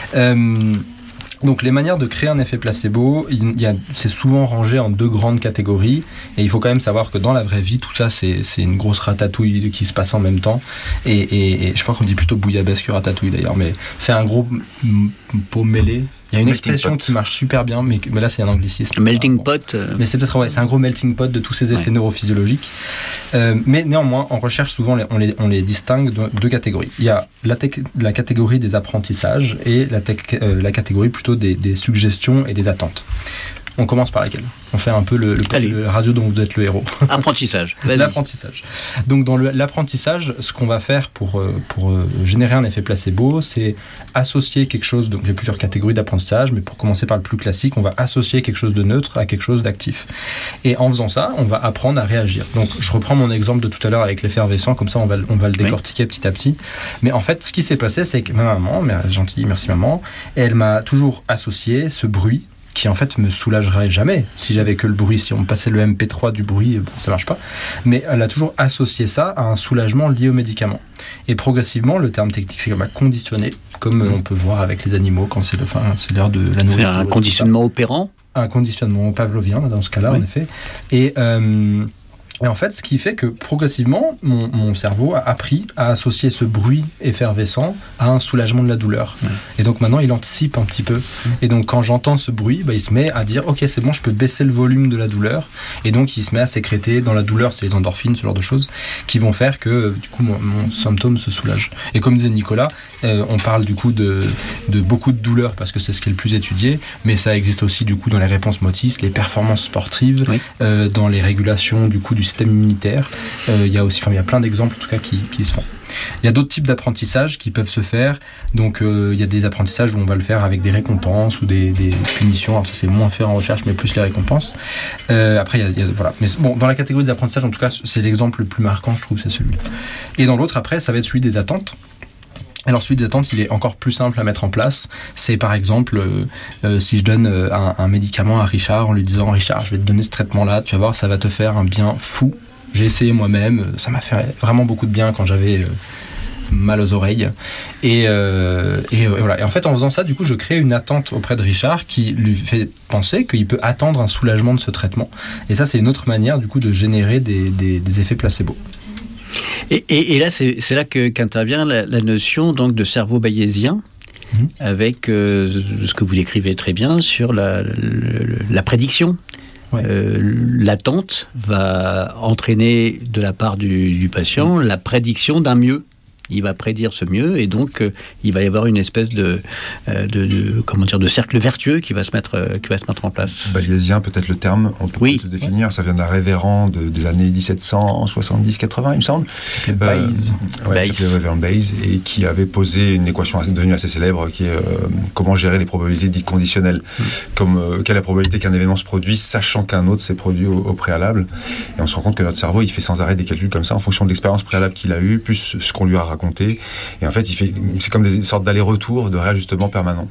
Donc les manières de créer un effet placebo, c'est souvent rangé en deux grandes catégories et il faut quand même savoir que dans la vraie vie, tout ça c'est une grosse ratatouille qui se passe en même temps et je crois qu'on dit plutôt bouillabaisse que ratatouille d'ailleurs, mais c'est un gros pot mêlé. Il y a une expression qui marche super bien, mais là c'est un anglicisme. Melting pot. Mais c'est peut-être c'est un gros melting pot de tous ces effets neurophysiologiques. Mais néanmoins, en recherche, souvent on les distingue de deux catégories. Il y a la catégorie des apprentissages et la catégorie plutôt des suggestions et des attentes. On commence par laquelle ? On fait un peu le radio dont vous êtes le héros. Apprentissage. L'apprentissage. Donc dans l'apprentissage, ce qu'on va faire pour générer un effet placebo, c'est associer quelque chose. Donc j'ai plusieurs catégories d'apprentissage, mais pour commencer par le plus classique, on va associer quelque chose de neutre à quelque chose d'actif. Et en faisant ça, on va apprendre à réagir. Donc je reprends mon exemple de tout à l'heure avec l'effervescent, comme ça on va le décortiquer petit à petit. Mais en fait, ce qui s'est passé, c'est que ma maman, gentille, merci maman, elle m'a toujours associé ce bruit qui en fait me soulagerait jamais si j'avais que le bruit. Si on me passait le MP3 du bruit, ça marche pas. Mais elle a toujours associé ça à un soulagement lié au médicament. Et progressivement, le terme technique, c'est comme conditionner, comme on peut voir avec les animaux quand c'est l'heure de la nourriture. C'est un conditionnement opérant ? Un conditionnement pavlovien, dans ce cas-là, en effet. Et en fait, ce qui fait que progressivement, mon cerveau a appris à associer ce bruit effervescent à un soulagement de la douleur. Et donc maintenant, il anticipe un petit peu. Et donc quand j'entends ce bruit, il se met à dire « Ok, c'est bon, je peux baisser le volume de la douleur. » Et donc il se met à sécréter dans la douleur, c'est les endorphines, ce genre de choses, qui vont faire que du coup mon symptôme se soulage. Et comme disait Nicolas, on parle du coup de beaucoup de douleurs parce que c'est ce qui est le plus étudié, mais ça existe aussi du coup dans les réponses motrices, les performances sportives, dans les régulations du coup du système immunitaire. Il y a plein d'exemples en tout cas qui se font. Il y a d'autres types d'apprentissage qui peuvent se faire. Donc, il y a des apprentissages où on va le faire avec des récompenses ou des punitions. Alors ça, c'est moins fait en recherche, mais plus les récompenses. Après, voilà. Mais bon, dans la catégorie des apprentissages, en tout cas, c'est l'exemple le plus marquant, je trouve, c'est celui-là. Et dans l'autre, après, ça va être celui des attentes. Alors celui des attentes, il est encore plus simple à mettre en place. C'est par exemple, si je donne un médicament à Richard en lui disant « Richard, je vais te donner ce traitement-là, tu vas voir, ça va te faire un bien fou. » J'ai essayé moi-même, ça m'a fait vraiment beaucoup de bien quand j'avais mal aux oreilles. Et voilà. Et en fait, en faisant ça, du coup, je crée une attente auprès de Richard qui lui fait penser qu'il peut attendre un soulagement de ce traitement. Et ça, c'est une autre manière, du coup, de générer des effets placebo. Et là, c'est là qu'intervient la notion donc, de cerveau bayésien, avec ce que vous décrivez très bien sur la prédiction. Ouais. L'attente va entraîner de la part du patient la prédiction d'un mieux. Il va prédire ce mieux et donc il va y avoir une espèce de cercle vertueux qui va se mettre en place. Bayésien, peut-être le terme, on peut peut-être le définir. Ça vient d'un révérend des années 1770-80, il me semble. Bayes. C'était le révérend Bayes et qui avait posé une équation devenue assez célèbre qui est comment gérer les probabilités dites conditionnelles. Comme quelle est la probabilité qu'un événement se produise, sachant qu'un autre s'est produit au préalable. Et on se rend compte que notre cerveau, il fait sans arrêt des calculs comme ça en fonction de l'expérience préalable qu'il a eue, plus ce qu'on lui a raconté. Et en fait, c'est comme des sortes d'aller-retour, de réajustement permanent.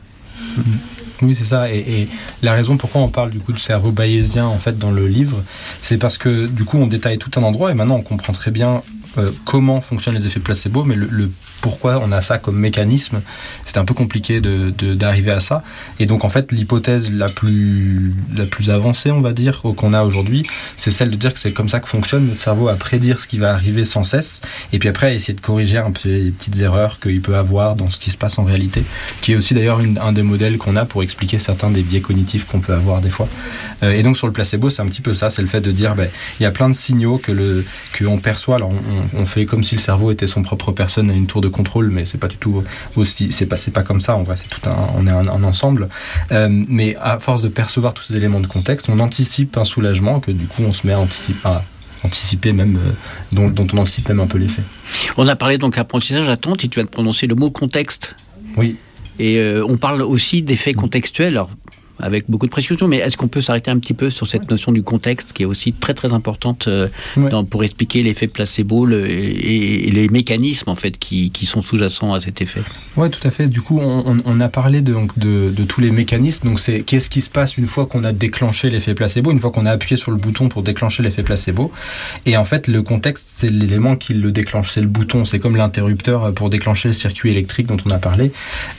Oui, c'est ça. Et la raison pourquoi on parle du coup de cerveau bayésien en fait dans le livre, c'est parce que du coup on détaille tout un endroit et maintenant on comprend très bien comment fonctionnent les effets placebo, mais le pourquoi on a ça comme mécanisme, c'était un peu compliqué d'arriver à ça. Et donc en fait l'hypothèse la plus avancée, on va dire, qu'on a aujourd'hui, c'est celle de dire que c'est comme ça que fonctionne notre cerveau, à prédire ce qui va arriver sans cesse, et puis après à essayer de corriger un peu les petites erreurs qu'il peut avoir dans ce qui se passe en réalité, qui est aussi d'ailleurs un des modèles qu'on a pour expliquer certains des biais cognitifs qu'on peut avoir des fois. Et donc sur le placebo, c'est un petit peu ça, c'est le fait de dire il y a plein de signaux qu'on perçoit. Alors on fait comme si le cerveau était son propre personne à une tour de contrôle, mais c'est pas du tout aussi, c'est pas comme ça. En vrai, on est un ensemble. Mais à force de percevoir tous ces éléments de contexte, on anticipe un soulagement que du coup on se met à anticiper même, dont on anticipe même un peu l'effet. On a parlé donc apprentissage, attente, et tu viens de prononcer le mot contexte. Oui. Et on parle aussi d'effets contextuels. Alors, avec beaucoup de précision, mais est-ce qu'on peut s'arrêter un petit peu sur cette notion du contexte qui est aussi très très importante pour expliquer l'effet placebo et les mécanismes en fait qui sont sous-jacents à cet effet? Oui, tout à fait. Du coup, on a parlé de tous les mécanismes. Donc, c'est qu'est-ce qui se passe une fois qu'on a déclenché l'effet placebo, une fois qu'on a appuyé sur le bouton pour déclencher l'effet placebo. Et en fait, le contexte, c'est l'élément qui le déclenche, c'est le bouton, c'est comme l'interrupteur pour déclencher le circuit électrique dont on a parlé.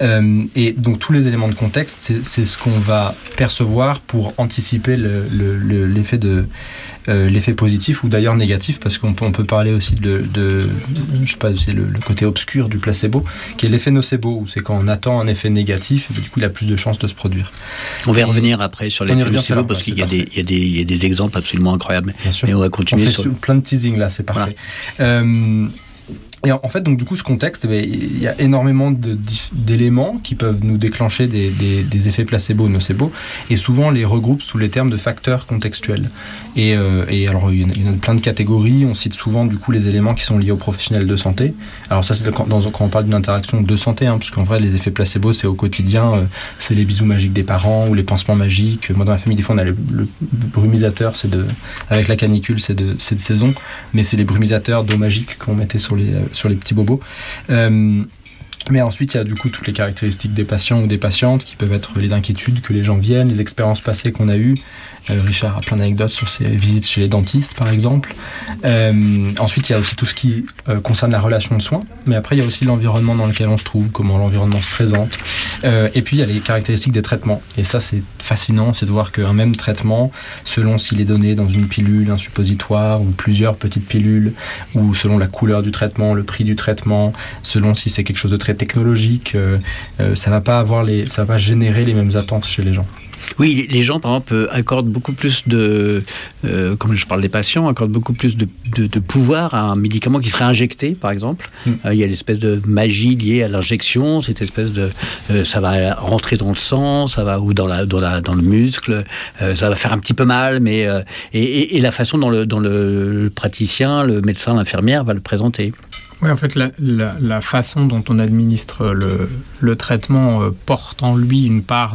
Et donc, tous les éléments de contexte, c'est ce qu'on va percevoir pour anticiper l'effet l'effet positif ou d'ailleurs négatif, parce qu'on peut parler aussi de je sais pas, c'est le côté obscur du placebo, qui est l'effet nocebo, où c'est quand on attend un effet négatif, et du coup il a plus de chances de se produire. On va revenir après sur l'effet nocebo, parce qu'il y a des exemples absolument incroyables. Mais on va continuer sur plein de teasing là, c'est parfait. Voilà. Et en fait, donc du coup, ce contexte, il y a énormément d'éléments qui peuvent nous déclencher des effets placebo ou nocebo, et souvent on les regroupe sous les termes de facteurs contextuels. Et alors, il y en a plein de catégories. On cite souvent du coup les éléments qui sont liés aux professionnels de santé. Alors ça, c'est quand on parle d'une interaction de santé, parce qu'en vrai, les effets placebo, c'est au quotidien, c'est les bisous magiques des parents ou les pansements magiques. Moi, dans ma famille, des fois, on a le brumisateur, avec la canicule, c'est de saison, mais c'est les brumisateurs d'eau magique qu'on mettait sur les petits bobos. Mais ensuite, il y a du coup toutes les caractéristiques des patients ou des patientes qui peuvent être les inquiétudes que les gens viennent, les expériences passées qu'on a eues. Richard a plein d'anecdotes sur ses visites chez les dentistes, par exemple. Ensuite, il y a aussi tout ce qui concerne la relation de soins. Mais après, il y a aussi l'environnement dans lequel on se trouve, comment l'environnement se présente. Et puis, il y a les caractéristiques des traitements. Et ça, c'est fascinant, c'est de voir qu'un même traitement, selon s'il est donné dans une pilule, un suppositoire ou plusieurs petites pilules, ou selon la couleur du traitement, le prix du traitement, selon si c'est quelque chose de très technologique, ça va pas générer les mêmes attentes chez les gens. Oui, les gens, par exemple, accordent beaucoup plus comme je parle des patients, accordent beaucoup plus de pouvoir à un médicament qui serait injecté, par exemple. Il y a l'espèce de magie liée à l'injection, cette espèce de... ça va rentrer dans le sang, ça va ou dans le muscle, ça va faire un petit peu mal, mais... et la façon dont le praticien, le médecin, l'infirmière va le présenter. Oui, en fait, la façon dont on administre le traitement porte en lui une part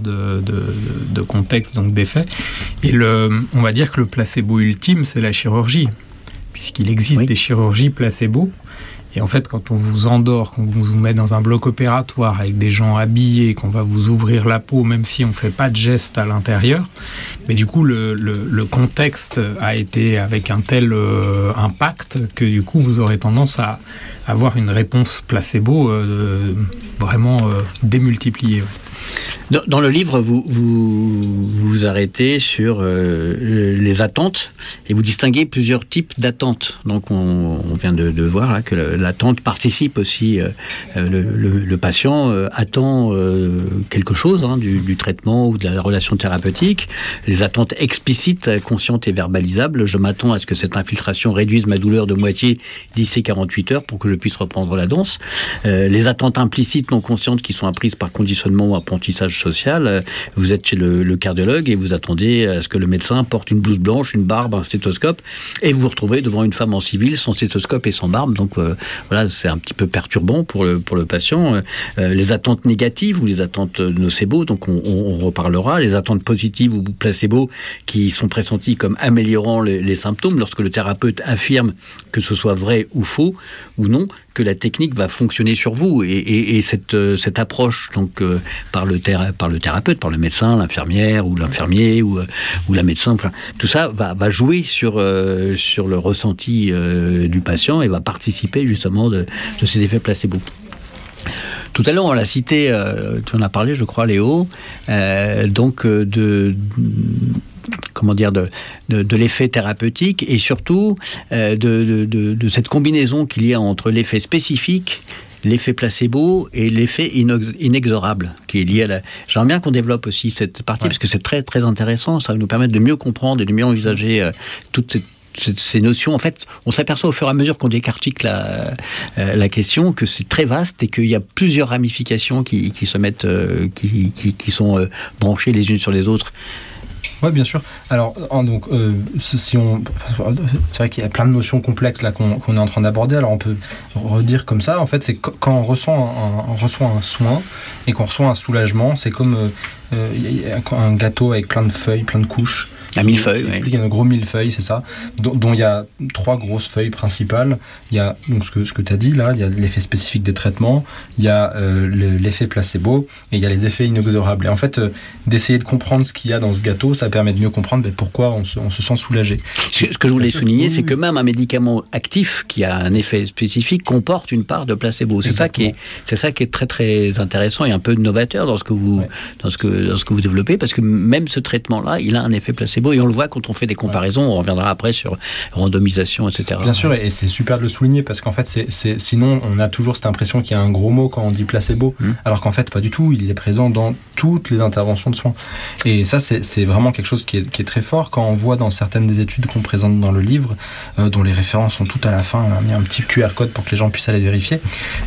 de contexte, donc d'effet. Et on va dire que le placebo ultime, c'est la chirurgie, puisqu'il existe des chirurgies placebo. Et en fait, quand on vous endort, qu'on vous met dans un bloc opératoire avec des gens habillés, qu'on va vous ouvrir la peau, même si on ne fait pas de geste à l'intérieur, mais du coup, le contexte a été avec un tel impact que du coup, vous aurez tendance à avoir une réponse placebo vraiment démultipliée. Dans le livre, vous arrêtez sur les attentes et vous distinguez plusieurs types d'attentes. Donc on vient de voir là, que l'attente participe aussi. Le patient attend quelque chose du traitement ou de la relation thérapeutique. Les attentes explicites, conscientes et verbalisables. Je m'attends à ce que cette infiltration réduise ma douleur de moitié d'ici 48 heures pour que je puisse reprendre la danse. Les attentes implicites non conscientes qui sont apprises par conditionnement ou apprentissage social. Vous êtes chez le cardiologue et vous attendez à ce que le médecin porte une blouse blanche, une barbe, un stéthoscope, et vous vous retrouvez devant une femme en civil sans stéthoscope et sans barbe. Donc voilà, c'est un petit peu perturbant pour le patient. Les attentes négatives ou les attentes nocebo, donc on reparlera. Les attentes positives ou placebo qui sont pressenties comme améliorant les symptômes lorsque le thérapeute affirme que ce soit vrai ou faux ou non, que la technique va fonctionner sur vous et cette approche donc par le thérapeute, par le médecin, l'infirmière ou l'infirmier ou la médecin, enfin tout ça va jouer sur le ressenti du patient et va participer justement de ces effets placebo. Tout à l'heure, on l'a cité, tu en as parlé, je crois, Léo, donc de l'effet thérapeutique et surtout de cette combinaison qu'il y a entre l'effet spécifique, l'effet placebo et l'effet inexorable qui est lié à J'aimerais bien qu'on développe aussi cette partie parce que c'est très très intéressant, ça va nous permettre de mieux comprendre et de mieux envisager toutes ces notions. En fait, on s'aperçoit au fur et à mesure qu'on décortique la question que c'est très vaste et qu'il y a plusieurs ramifications qui se mettent, qui sont branchées les unes sur les autres. Oui, bien sûr. Alors, donc, c'est vrai qu'il y a plein de notions complexes là qu'on est en train d'aborder. Alors, on peut redire comme ça. En fait, c'est quand on reçoit un soin et qu'on reçoit un soulagement, c'est comme un gâteau avec plein de feuilles, plein de couches. Un millefeuille, oui. Il y a un gros millefeuille, c'est ça, dont il y a 3 grosses feuilles principales. Il y a donc ce que tu as dit là, il y a l'effet spécifique des traitements, il y a l'effet placebo et il y a les effets inexorables. Et en fait, d'essayer de comprendre ce qu'il y a dans ce gâteau, ça permet de mieux comprendre pourquoi on se sent soulagé. Ce que je voulais souligner, c'est que même un médicament actif qui a un effet spécifique comporte une part de placebo. C'est ça qui est très très intéressant et un peu novateur dans ce que vous développez, parce que même ce traitement-là, il a un effet placebo. Et on le voit quand on fait des comparaisons, on reviendra après sur randomisation, etc. Bien sûr, et c'est super de le souligner, parce qu'en fait, sinon, on a toujours cette impression qu'il y a un gros mot quand on dit placebo, alors qu'en fait, pas du tout, il est présent dans toutes les interventions de soins. Et ça, c'est vraiment quelque chose qui est très fort, quand on voit dans certaines des études qu'on présente dans le livre, dont les références sont toutes à la fin, on a mis un petit QR code pour que les gens puissent aller vérifier.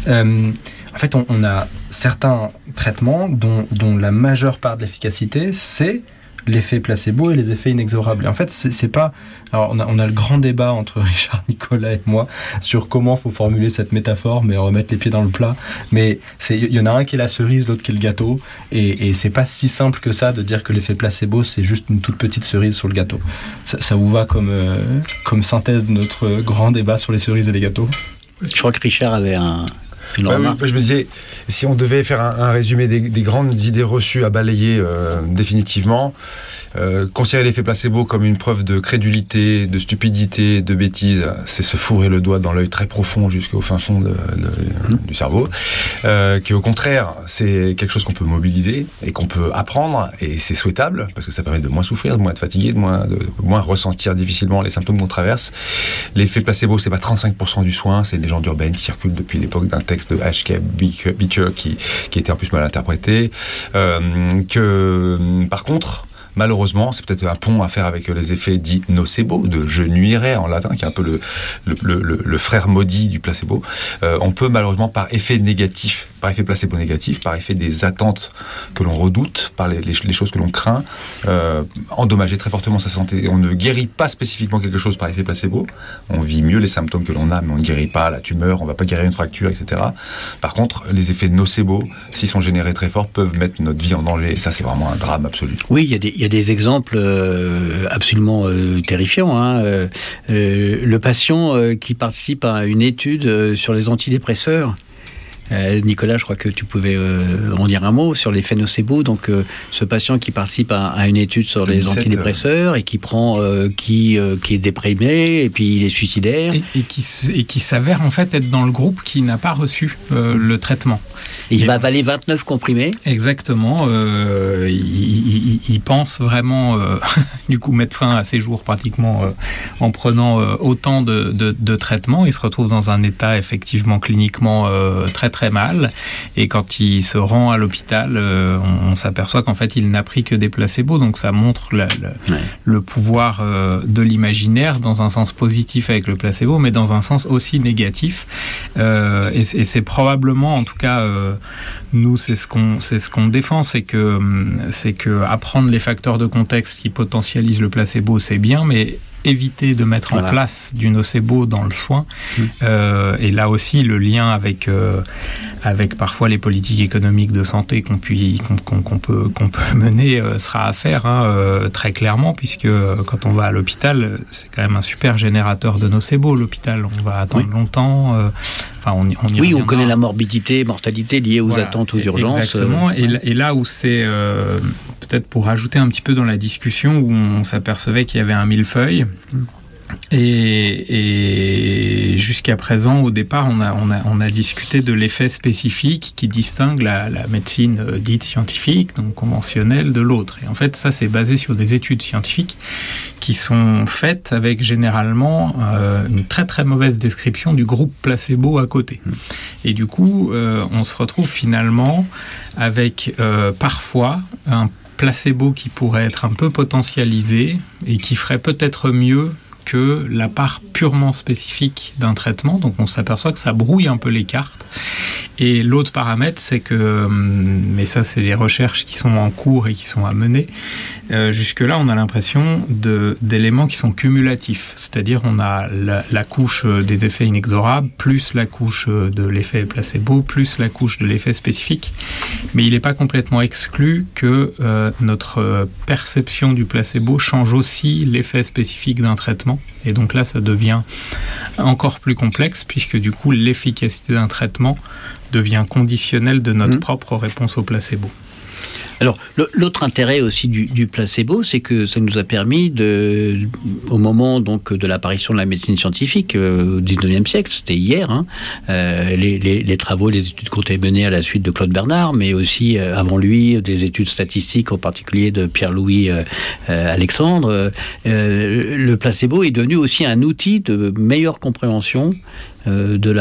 En fait, on a certains traitements dont la majeure part de l'efficacité, c'est l'effet placebo et les effets inexorables. Et en fait, c'est pas... Alors, on a le grand débat entre Richard, Nicolas et moi sur comment faut formuler cette métaphore, mais on va mettre les pieds dans le plat. Mais il y en a un qui est la cerise, l'autre qui est le gâteau. Et c'est pas si simple que ça de dire que l'effet placebo, c'est juste une toute petite cerise sur le gâteau. Ça vous va comme synthèse de notre grand débat sur les cerises et les gâteaux? Je crois que Richard avait oui, je me disais, si on devait faire un résumé des grandes idées reçues à balayer définitivement, considérer l'effet placebo comme une preuve de crédulité, de stupidité, de bêtise, c'est se fourrer le doigt dans l'œil très profond jusqu'au fin fond du cerveau, qu'au contraire, c'est quelque chose qu'on peut mobiliser et qu'on peut apprendre, et c'est souhaitable, parce que ça permet de moins souffrir, de moins être fatigué, de moins ressentir difficilement les symptômes qu'on traverse. L'effet placebo, c'est pas 35% du soin, c'est une légende urbaine qui circule depuis l'époque d'un texte de H.K. Beecher qui était en plus mal interprété, que par contre malheureusement, c'est peut-être un pont à faire avec les effets dits nocebo, de je nuirais en latin, qui est un peu le frère maudit du placebo. On peut malheureusement par effet négatif, par effet placebo négatif, par effet des attentes que l'on redoute, par les choses que l'on craint, endommager très fortement sa santé. On ne guérit pas spécifiquement quelque chose par effet placebo. On vit mieux les symptômes que l'on a, mais on ne guérit pas la tumeur, on ne va pas guérir une fracture, etc. Par contre, les effets nocebo, s'ils sont générés très fort, peuvent mettre notre vie en danger. Et ça, c'est vraiment un drame absolu. Oui, il y a des exemples absolument terrifiants. Hein. Le patient qui participe à une étude sur les antidépresseurs. Nicolas, je crois que tu pouvais en dire un mot sur l'effet nocebo. Donc, ce patient qui participe à une étude sur les antidépresseurs et qui prend, qui est déprimé et puis il est suicidaire et qui s'avère en fait être dans le groupe qui n'a pas reçu le traitement. Et il va avaler 29 comprimés. Exactement. Il pense vraiment du coup mettre fin à ses jours pratiquement en prenant autant de traitements. Il se retrouve dans un état effectivement cliniquement très très mal, et quand il se rend à l'hôpital, on s'aperçoit qu'en fait il n'a pris que des placebos, donc ça montre le pouvoir de l'imaginaire dans un sens positif avec le placebo, mais dans un sens aussi négatif, et c'est probablement, en tout cas nous c'est ce qu'on défend, c'est que apprendre les facteurs de contexte qui potentialisent le placebo, c'est bien, mais éviter de mettre en place du nocebo dans le soin. Et là aussi, le lien avec parfois les politiques économiques de santé qu'on peut mener sera à faire, très clairement, puisque quand on va à l'hôpital, c'est quand même un super générateur de nocebo, l'hôpital. On va attendre longtemps. On connaît la morbidité, mortalité liée aux attentes aux urgences. Exactement. Et là où c'est peut-être pour rajouter un petit peu dans la discussion, où on s'apercevait qu'il y avait un millefeuille. Et jusqu'à présent, au départ, on a discuté de l'effet spécifique qui distingue la médecine dite scientifique, donc conventionnelle, de l'autre. Et en fait, ça, c'est basé sur des études scientifiques qui sont faites avec généralement une très très mauvaise description du groupe placebo à côté. Et du coup, on se retrouve finalement avec parfois un placebo qui pourrait être un peu potentialisé et qui ferait peut-être mieux que la part purement spécifique d'un traitement. Donc on s'aperçoit que ça brouille un peu les cartes. Et l'autre paramètre, c'est que, mais ça c'est les recherches qui sont en cours et qui sont à mener, jusque-là on a l'impression d'éléments qui sont cumulatifs. C'est-à-dire on a la couche des effets inexorables, plus la couche de l'effet placebo, plus la couche de l'effet spécifique. Mais il n'est pas complètement exclu que notre perception du placebo change aussi l'effet spécifique d'un traitement. Et donc là, ça devient encore plus complexe, puisque du coup, l'efficacité d'un traitement devient conditionnelle de notre propre réponse au placebo. Alors, l'autre intérêt aussi du placebo, c'est que ça nous a permis, au moment donc de l'apparition de la médecine scientifique au XIXe siècle, c'était hier, les travaux, les études qu'on a menées à la suite de Claude Bernard, mais aussi avant lui, des études statistiques, en particulier de Pierre-Louis Alexandre, le placebo est devenu aussi un outil de meilleure compréhension de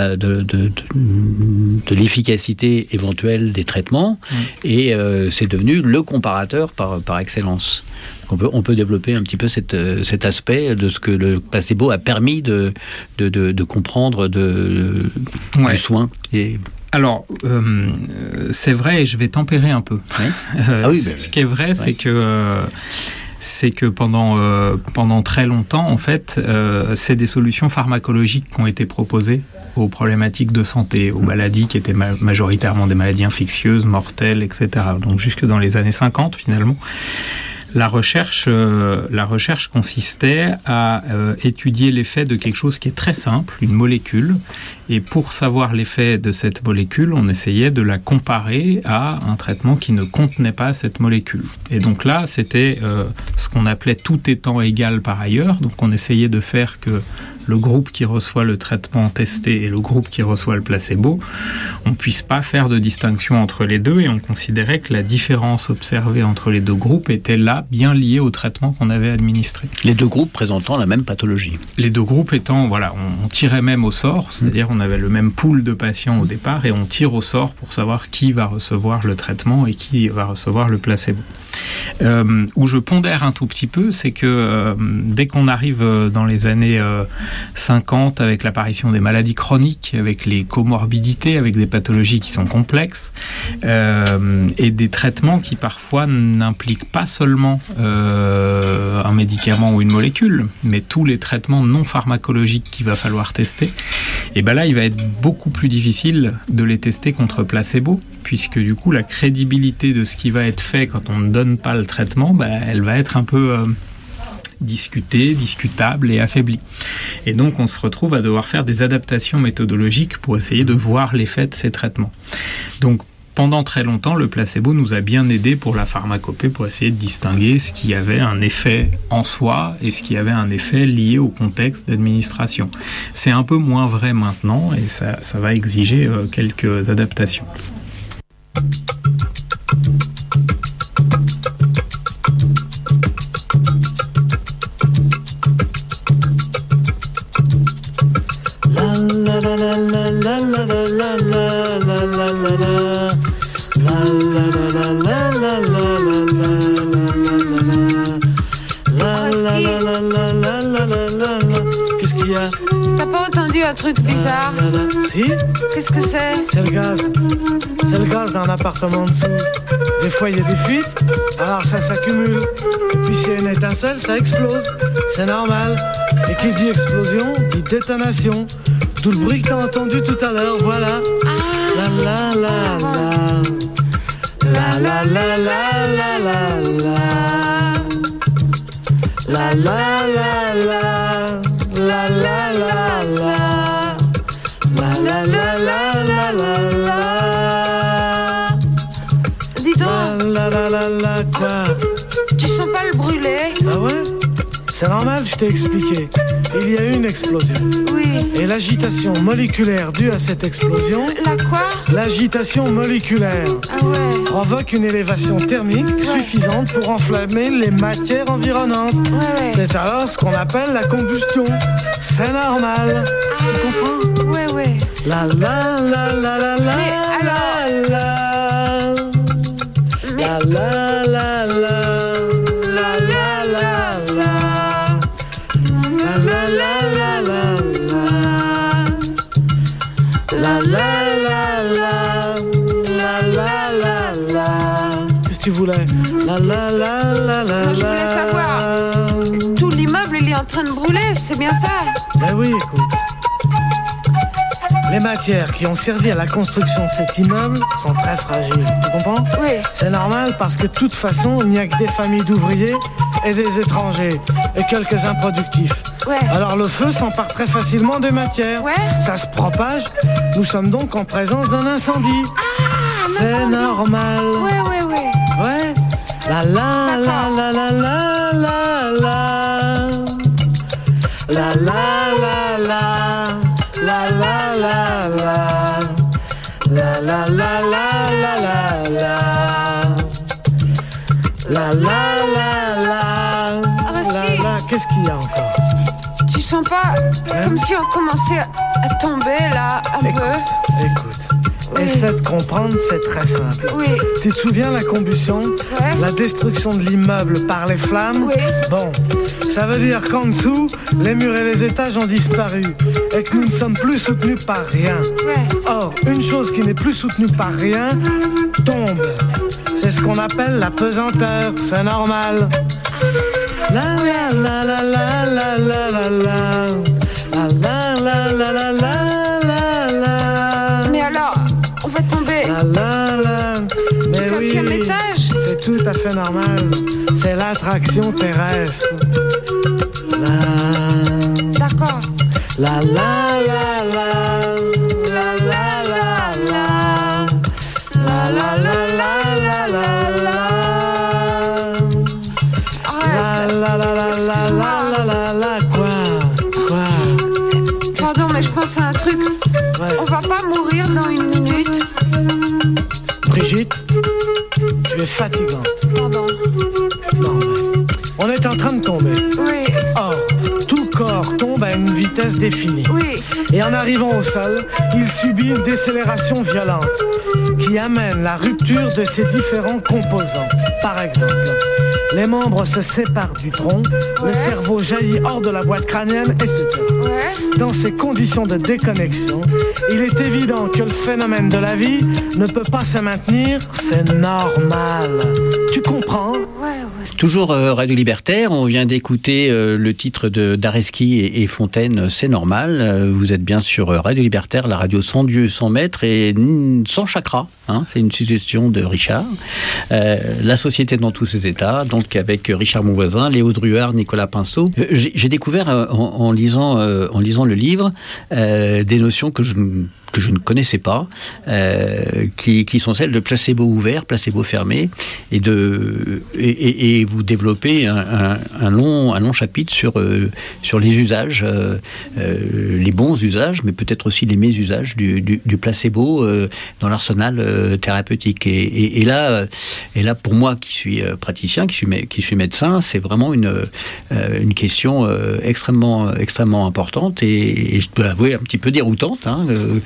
l'efficacité éventuelle des traitements, et c'est devenu le comparateur par excellence. On peut développer un petit peu cet aspect de ce que le placebo a permis de comprendre du soin. Alors, c'est vrai, et je vais tempérer un peu. Oui. Ce qui est vrai, c'est que pendant très longtemps, en fait, c'est des solutions pharmacologiques qui ont été proposées aux problématiques de santé, aux maladies qui étaient majoritairement des maladies infectieuses, mortelles, etc. Donc jusque dans les années 50, finalement, la recherche consistait à étudier l'effet de quelque chose qui est très simple, une molécule, et pour savoir l'effet de cette molécule, on essayait de la comparer à un traitement qui ne contenait pas cette molécule. Et donc là, c'était ce qu'on appelait tout étant égal par ailleurs, donc on essayait de faire que le groupe qui reçoit le traitement testé et le groupe qui reçoit le placebo, on ne puisse pas faire de distinction entre les deux, et on considérait que la différence observée entre les deux groupes était là bien liée au traitement qu'on avait administré. Les deux groupes présentant la même pathologie. Les deux groupes étant, on tirait même au sort, c'est-à-dire on avait le même pool de patients au départ et on tire au sort pour savoir qui va recevoir le traitement et qui va recevoir le placebo. Où je pondère un tout petit peu, c'est que dès qu'on arrive dans les années 50, avec l'apparition des maladies chroniques, avec les comorbidités, avec des pathologies qui sont complexes, et des traitements qui parfois n'impliquent pas seulement un médicament ou une molécule, mais tous les traitements non pharmacologiques qu'il va falloir tester, et ben là il va être beaucoup plus difficile de les tester contre placebo, puisque du coup la crédibilité de ce qui va être fait quand on ne donne pas le traitement, elle va être un peu discutée, discutable et affaiblie. Et donc on se retrouve à devoir faire des adaptations méthodologiques pour essayer de voir l'effet de ces traitements. Donc pendant très longtemps, le placebo nous a bien aidé pour la pharmacopée, pour essayer de distinguer ce qui avait un effet en soi et ce qui avait un effet lié au contexte d'administration. C'est un peu moins vrai maintenant et ça va exiger quelques adaptations. Qu'est-ce qu'il y a? T'as pas entendu un truc bizarre? Si? Qu'est-ce que c'est? C'est le gaz. C'est le gaz d'un appartement en dessous. Des fois, il y a des fuites, alors ça s'accumule. Et puis, s'il y a une étincelle, ça explose. C'est normal. Et qui dit explosion, dit détonation. D'où le bruit que t'as entendu tout à l'heure, voilà. La la la la. La la la la la la la. La la la la. La la la la. La la la la la la la. Dis donc. La la la la quoi? Tu sens pas le brûler? Ah ouais? C'est normal, je t'ai expliqué. Il y a eu une explosion. Oui. Et l'agitation moléculaire due à cette explosion... La quoi? L'agitation moléculaire. Ah ouais. Provoque une élévation thermique suffisante pour enflammer les matières environnantes. Ouais. C'est alors ce qu'on appelle la combustion. C'est normal. Tu comprends? Ouais. La la la la la la. Mais alors... la. Mais... La la la la. La la la la. La la la la la. La la la la. La la la la. Qu'est-ce que tu voulais? La la la la la. Moi, je voulais savoir. Tout l'immeuble, il est en train de brûler, c'est bien ça? Ben oui, écoute. Les matières qui ont servi à la construction de cet immeuble sont très fragiles. Tu comprends? Oui. C'est normal parce que de toute façon, il n'y a que des familles d'ouvriers et des étrangers et quelques improductifs. Ouais. Alors le feu s'empare très facilement des matières. Ouais. Ça se propage. Nous sommes donc en présence d'un incendie. C'est normal. Ouais. Ouais. La la la la la la la la. La la la la. La la la la. La la la la la la la. La la la la. La. Qu'est-ce qu'il y a encore? Tu sens pas comme si on commençait à tomber là un peu? Écoute. Oui. Essaie de comprendre, c'est très simple. Oui. Tu te souviens la combustion? Ouais. La destruction de l'immeuble par les flammes? Oui. Bon, ça veut dire qu'en dessous, les murs et les étages ont disparu et que nous ne sommes plus soutenus par rien. Ouais. Or, une chose qui n'est plus soutenue par rien tombe. C'est ce qu'on appelle la pesanteur, c'est normal. La la la la la la la la la. La la la la la la la. Mais alors, on va tomber Mais du 15e étage? C'est tout à fait normal. C'est l'attraction terrestre. D'accord. La la la la. La la la la. La la la la la la la. La la la la la la la la. Quoi? mourir dans 1 minute. Brigitte, tu es fatigante. Pardon. Non, mais on est en train de tomber. Oui. Or, tout corps tombe à une vitesse définie. Oui. Et en arrivant au sol, il subit une décélération violente qui amène la rupture de ses différents composants. Par exemple, les membres se séparent du tronc, le cerveau jaillit hors de la boîte crânienne, etc. Dans ces conditions de déconnexion, il est évident que le phénomène de la vie ne peut pas se maintenir, c'est normal. Tu comprends ? Toujours Radio Libertaire, on vient d'écouter le titre d'Areski et Fontaine, C'est normal. Vous êtes bien sur Radio Libertaire, la radio sans Dieu, sans maître et sans chakra. Hein, c'est une suggestion de Richard. La société dans tous ses états, donc avec Richard Monvoisin, Léo Druard, Nicolas Pinceau. J'ai découvert en lisant le livre des notions que je ne connaissais pas, qui sont celles de placebo ouvert, placebo fermé, et vous développez un long chapitre sur les usages, les bons usages, mais peut-être aussi les mésusages du placebo dans l'arsenal thérapeutique. Et là, pour moi qui suis praticien, qui suis médecin, c'est vraiment une question extrêmement importante et je dois l'avouer un petit peu déroutante. Hein,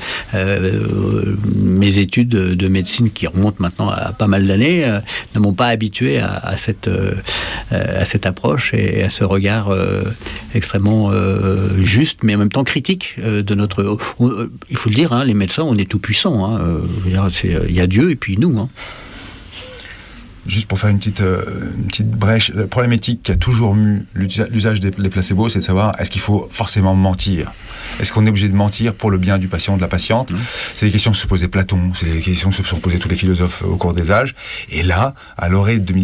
mes études de médecine qui remontent maintenant à pas mal d'années ne m'ont pas habitué à cette approche et à ce regard extrêmement juste mais en même temps critique de notre... il faut le dire, hein, les médecins, on est tout puissants. Hein, il y a Dieu et puis nous. Hein. Juste pour faire une petite brèche, le problème éthique qui a toujours mu l'usage des placebos, c'est de savoir est-ce qu'il faut forcément mentir ? Est-ce qu'on est obligé de mentir pour le bien du patient, de la patiente ? C'est des questions que se posait Platon, c'est des questions que se sont posées tous les philosophes au cours des âges. Et là, à l'orée de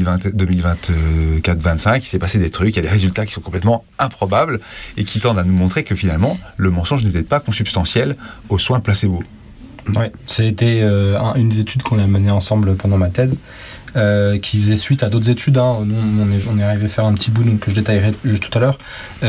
2024-25, il s'est passé des trucs, il y a des résultats qui sont complètement improbables et qui tendent à nous montrer que finalement, le mensonge n'est peut-être pas consubstantiel aux soins placebo. Oui, c'était une des études qu'on a menées ensemble pendant ma thèse. Qui faisait suite à d'autres études. Hein. Nous, on est arrivé à faire un petit bout donc, que je détaillerai juste tout à l'heure.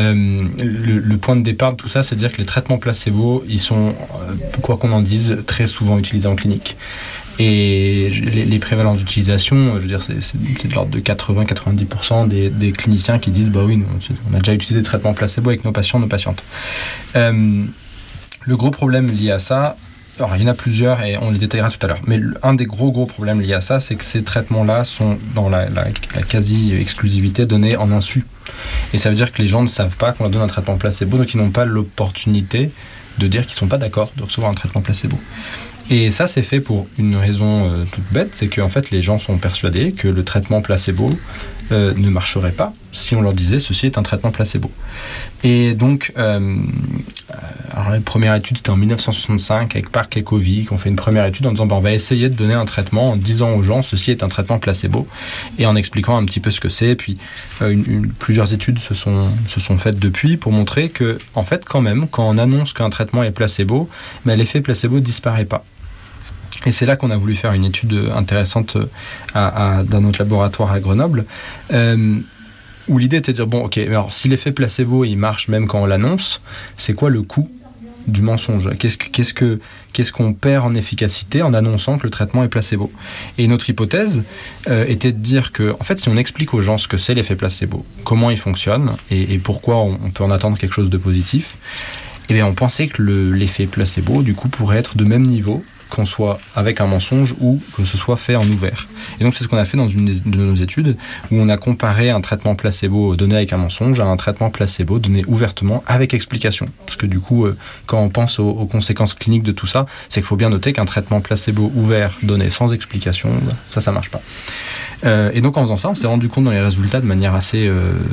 Le point de départ de tout ça, c'est de dire que les traitements placebo, ils sont, quoi qu'on en dise, très souvent utilisés en clinique. Et les prévalences d'utilisation, je veux dire, c'est de l'ordre de 80-90% des cliniciens qui disent bah oui, on a déjà utilisé des traitements placebo avec nos patients, nos patientes. Le gros problème lié à ça, alors, il y en a plusieurs et on les détaillera tout à l'heure. Mais un des gros problèmes liés à ça, c'est que ces traitements-là sont dans la quasi-exclusivité donnée en insu. Et ça veut dire que les gens ne savent pas qu'on leur donne un traitement placebo, donc ils n'ont pas l'opportunité de dire qu'ils ne sont pas d'accord de recevoir un traitement placebo. Et ça, c'est fait pour une raison toute bête, c'est qu'en fait, les gens sont persuadés que le traitement placebo ne marcherait pas si on leur disait ceci est un traitement placebo. Et donc, alors la première étude c'était en 1965 avec Park et Covey qui ont fait une première étude en disant on va essayer de donner un traitement en disant aux gens ceci est un traitement placebo et en expliquant un petit peu ce que c'est. Puis plusieurs études se sont faites depuis pour montrer que en fait quand même quand on annonce qu'un traitement est placebo, mais l'effet placebo ne disparaît pas. Et c'est là qu'on a voulu faire une étude intéressante dans notre laboratoire à Grenoble, où l'idée était de dire, bon, ok, mais alors si l'effet placebo, il marche même quand on l'annonce, c'est quoi le coût du mensonge ? Qu'est-ce qu'on perd en efficacité en annonçant que le traitement est placebo ? Et notre hypothèse était de dire que, en fait, si on explique aux gens ce que c'est l'effet placebo, comment il fonctionne, et pourquoi on peut en attendre quelque chose de positif, eh bien, on pensait que l'effet placebo, du coup, pourrait être de même niveau qu'on soit avec un mensonge ou que ce soit fait en ouvert. Et donc c'est ce qu'on a fait dans une de nos études où on a comparé un traitement placebo donné avec un mensonge à un traitement placebo donné ouvertement avec explication. Parce que du coup, quand on pense aux conséquences cliniques de tout ça, c'est qu'il faut bien noter qu'un traitement placebo ouvert donné sans explication, ça marche pas. Et donc en faisant ça, on s'est rendu compte dans les résultats de manière assez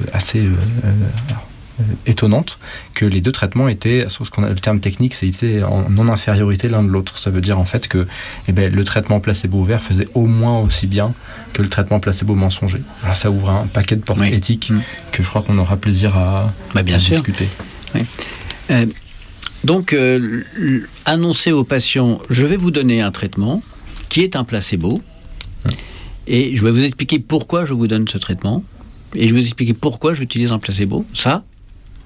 étonnante que les deux traitements étaient, ce qu'on a, le terme technique, c'est en non-infériorité l'un de l'autre. Ça veut dire en fait que le traitement placebo ouvert faisait au moins aussi bien que le traitement placebo mensonger. Alors ça ouvre un paquet de portes éthiques que je crois qu'on aura plaisir à discuter. Oui. Donc, annoncer aux patients, je vais vous donner un traitement qui est un placebo et je vais vous expliquer pourquoi je vous donne ce traitement et je vais vous expliquer pourquoi j'utilise un placebo. Ça,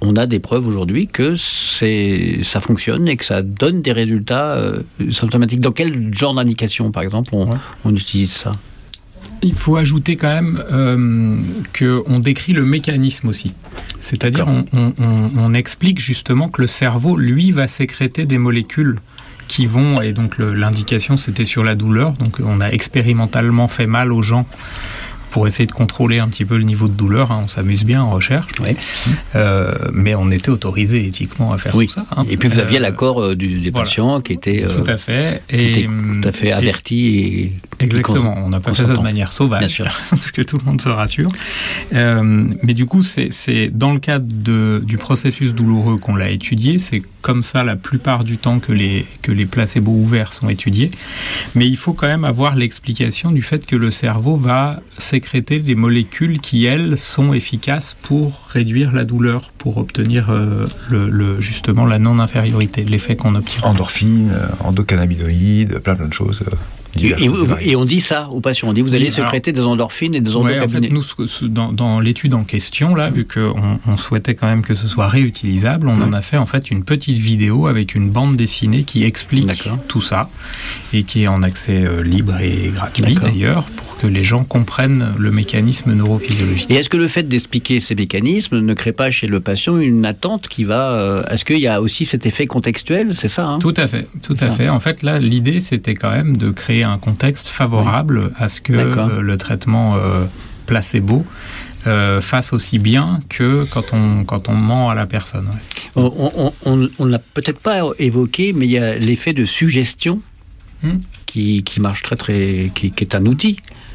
on a des preuves aujourd'hui que ça fonctionne et que ça donne des résultats symptomatiques. Dans quel genre d'indication, par exemple, on utilise ça ? Il faut ajouter quand même qu'on décrit le mécanisme aussi. C'est-à-dire on explique justement que le cerveau, lui, va sécréter des molécules qui vont, et donc l'indication c'était sur la douleur, donc on a expérimentalement fait mal aux gens pour essayer de contrôler un petit peu le niveau de douleur. On s'amuse bien en recherche. Oui. Mais on était autorisé éthiquement à faire tout ça. Et puis vous aviez l'accord des patients qui était tout à fait, tout à fait averti. Exactement. On n'a pas fait ça de manière sauvage, bien sûr, parce que tout le monde se rassure. Mais du coup, c'est dans le cadre du processus douloureux qu'on l'a étudié. C'est comme ça la plupart du temps que les placebos ouverts sont étudiés. Mais il faut quand même avoir l'explication du fait que le cerveau va sécréter des molécules qui, elles, sont efficaces pour réduire la douleur, pour obtenir justement la non-infériorité, l'effet qu'on obtient. Endorphines, endocannabinoïdes, plein de choses. Et on dit ça aux patients, on dit vous allez sécréter des endorphines et des endocannabinoïdes. En fait, nous, dans l'étude en question, là, vu qu'on souhaitait quand même que ce soit réutilisable, on en a fait en fait une petite vidéo avec une bande dessinée qui explique tout ça et qui est en accès libre et gratuit d'ailleurs, pour que les gens comprennent le mécanisme neurophysiologique. Et est-ce que le fait d'expliquer ces mécanismes ne crée pas chez le patient une attente qui va... est-ce qu'il y a aussi cet effet contextuel, c'est ça Tout à fait, tout à fait. En fait, là, l'idée, c'était quand même de créer un contexte favorable à ce que le traitement placebo fasse aussi bien que quand on ment à la personne. Ouais. On l'a peut-être pas évoqué, mais il y a l'effet de suggestion qui marche qui est un outil.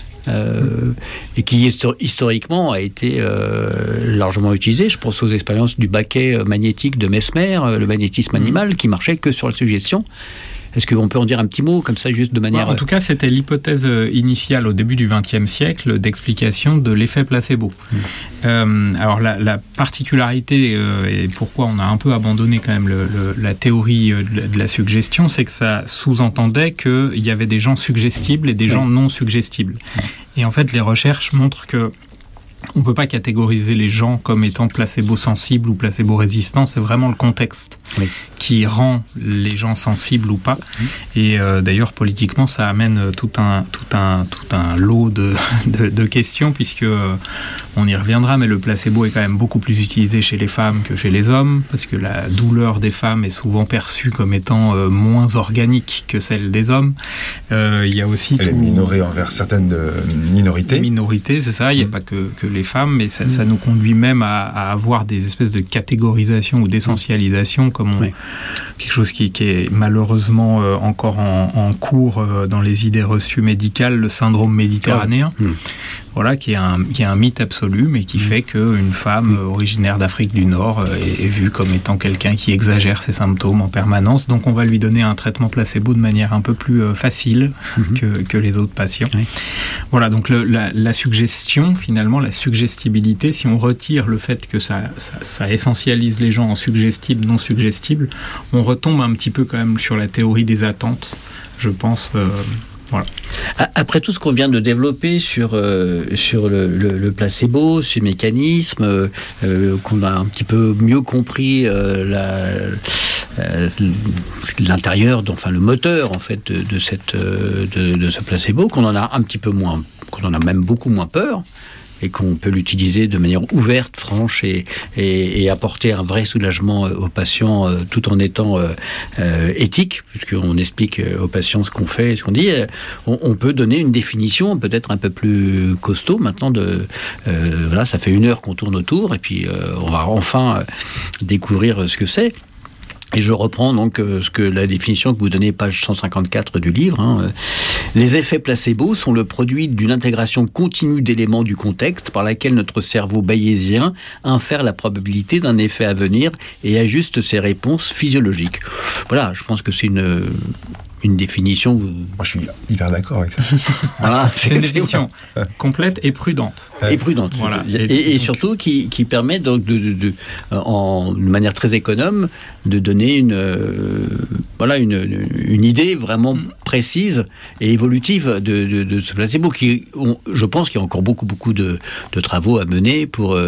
Et qui historiquement a été largement utilisé. Je pense aux expériences du baquet magnétique de Mesmer, le magnétisme animal, qui marchait que sur la suggestion. Est-ce qu'on peut en dire un petit mot, comme ça, juste de manière... En tout cas, c'était l'hypothèse initiale au début du XXe siècle d'explication de l'effet placebo. Alors, la particularité, et pourquoi on a un peu abandonné quand même la théorie de la suggestion, c'est que ça sous-entendait qu'il y avait des gens suggestibles et des gens non suggestibles. Et en fait, les recherches montrent que on ne peut pas catégoriser les gens comme étant placebo-sensibles ou placebo-résistants, c'est vraiment le contexte qui rend les gens sensibles ou pas. Et d'ailleurs, politiquement, ça amène tout un lot de questions, puisque on y reviendra, mais le placebo est quand même beaucoup plus utilisé chez les femmes que chez les hommes, parce que la douleur des femmes est souvent perçue comme étant moins organique que celle des hommes. Il y a aussi... Elle est minorée envers certaines minorités. Minorités, c'est ça, il n'y a pas que les femmes, mais ça nous conduit même à avoir des espèces de catégorisation ou d'essentialisation, comme quelque chose qui est malheureusement encore en cours dans les idées reçues médicales, le syndrome méditerranéen. Voilà, qui est un mythe absolu, mais qui fait qu'une femme originaire d'Afrique du Nord est vue comme étant quelqu'un qui exagère ses symptômes en permanence. Donc on va lui donner un traitement placebo de manière un peu plus facile que les autres patients. Voilà, donc la suggestion, finalement, la suggestibilité, si on retire le fait que ça essentialise les gens en suggestibles, non suggestibles, on retombe un petit peu quand même sur la théorie des attentes, je pense... Voilà. Après tout ce qu'on vient de développer sur le placebo, ce mécanisme, qu'on a un petit peu mieux compris l'intérieur, enfin le moteur en fait de ce placebo, qu'on en a un petit peu moins, qu'on en a même beaucoup moins peur, et qu'on peut l'utiliser de manière ouverte, franche et apporter un vrai soulagement aux patients tout en étant éthique, puisqu'on explique aux patients ce qu'on fait et ce qu'on dit. On peut donner une définition peut-être un peu plus costaud maintenant. Voilà, ça fait 1 heure qu'on tourne autour et puis on va enfin découvrir ce que c'est. Et je reprends donc la définition que vous donnez, page 154 du livre. Les effets placebo sont le produit d'une intégration continue d'éléments du contexte par laquelle notre cerveau bayésien infère la probabilité d'un effet à venir et ajuste ses réponses physiologiques. Voilà, je pense que c'est une définition... Moi, je suis hyper d'accord avec ça. Voilà, c'est une définition complète et prudente. Et prudente, voilà. Et surtout qui permet donc de manière très économe donner une idée vraiment précise et évolutive de ce placebo je pense qu'il y a encore beaucoup de travaux à mener pour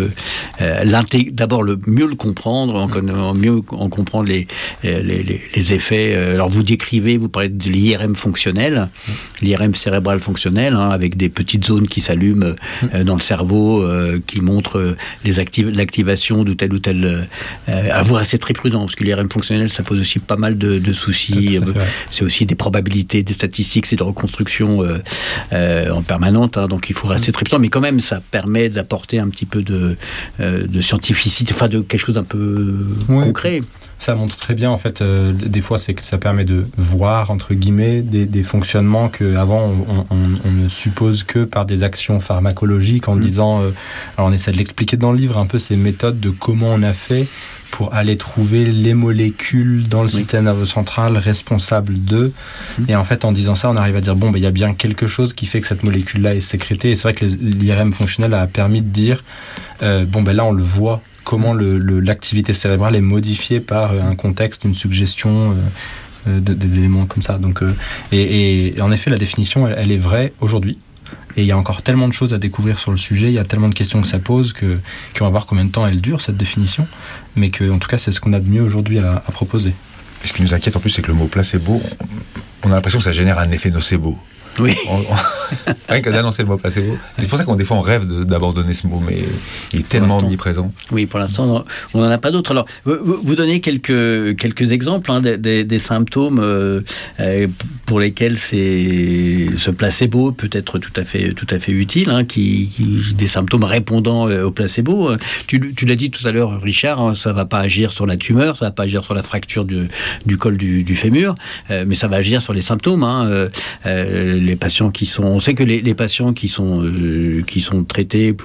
d'abord mieux le comprendre, mieux en comprendre les effets. Alors vous parlez de l'IRM fonctionnel, l'IRM cérébral fonctionnel, avec des petites zones qui s'allument dans le cerveau, qui montrent l'activation de tel ou tel. À vous rester très prudent, parce que l'IRM fonctionnel, ça pose aussi pas mal de soucis. C'est aussi des probabilités, des statistiques, c'est de reconstruction en permanente, donc il faut rester très prudent, mais quand même ça permet d'apporter un petit peu de scientificité, de quelque chose d'un peu concret. Ça montre très bien, en fait, des fois, c'est que ça permet de voir, entre guillemets, des fonctionnements qu'avant, on ne suppose que par des actions pharmacologiques, en disant... alors, on essaie de l'expliquer dans le livre, un peu ces méthodes de comment on a fait pour aller trouver les molécules dans le système nerveux central responsables d'eux. Et en fait, en disant ça, on arrive à dire, il y a bien quelque chose qui fait que cette molécule-là est sécrétée. Et c'est vrai que l'IRM fonctionnel a permis de dire, là, on le voit, comment l'activité cérébrale est modifiée par un contexte, une suggestion, des éléments comme ça. Donc, et en effet, la définition, elle est vraie aujourd'hui. Et il y a encore tellement de choses à découvrir sur le sujet, il y a tellement de questions que ça pose, qu'on va voir combien de temps elle dure, cette définition, mais en tout cas, c'est ce qu'on a de mieux aujourd'hui à proposer. Et ce qui nous inquiète en plus, c'est que le mot placebo, on a l'impression que ça génère un effet nocebo. Oui. Rien que d'annoncer le mot placebo. C'est pour ça qu'on des fois on rêve d'abandonner ce mot, mais il est tellement omniprésent. Oui, pour l'instant, on n'en a pas d'autres. Alors, vous donnez quelques exemples des symptômes pour lesquels ce placebo peut être tout à fait utile, des symptômes répondant au placebo. Tu l'as dit tout à l'heure, Richard, ça ne va pas agir sur la tumeur, ça ne va pas agir sur la fracture du col du fémur, mais ça va agir sur les symptômes. Les patients on sait que les patients qui sont traités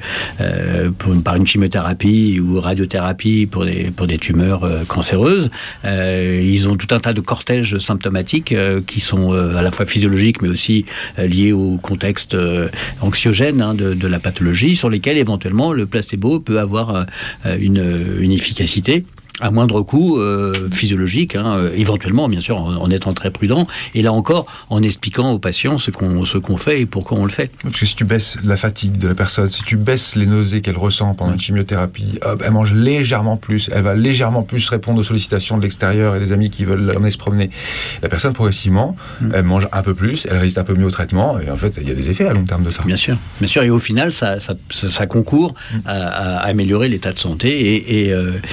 par une chimiothérapie ou radiothérapie pour des tumeurs cancéreuses, ils ont tout un tas de cortèges symptomatiques qui sont à la fois physiologiques mais aussi liés au contexte anxiogène de la pathologie, sur lesquels éventuellement le placebo peut avoir une efficacité à moindre coût physiologique, éventuellement, bien sûr, en étant très prudent, et là encore, en expliquant aux patients ce qu'on fait et pourquoi on le fait. Parce que si tu baisses la fatigue de la personne, si tu baisses les nausées qu'elle ressent pendant une chimiothérapie, elle mange légèrement plus, elle va légèrement plus répondre aux sollicitations de l'extérieur et des amis qui veulent l'emmener se promener. La personne, progressivement, elle mange un peu plus, elle résiste un peu mieux au traitement, et en fait, il y a des effets à long terme de ça. Bien sûr, et au final, ça concourt à améliorer l'état de santé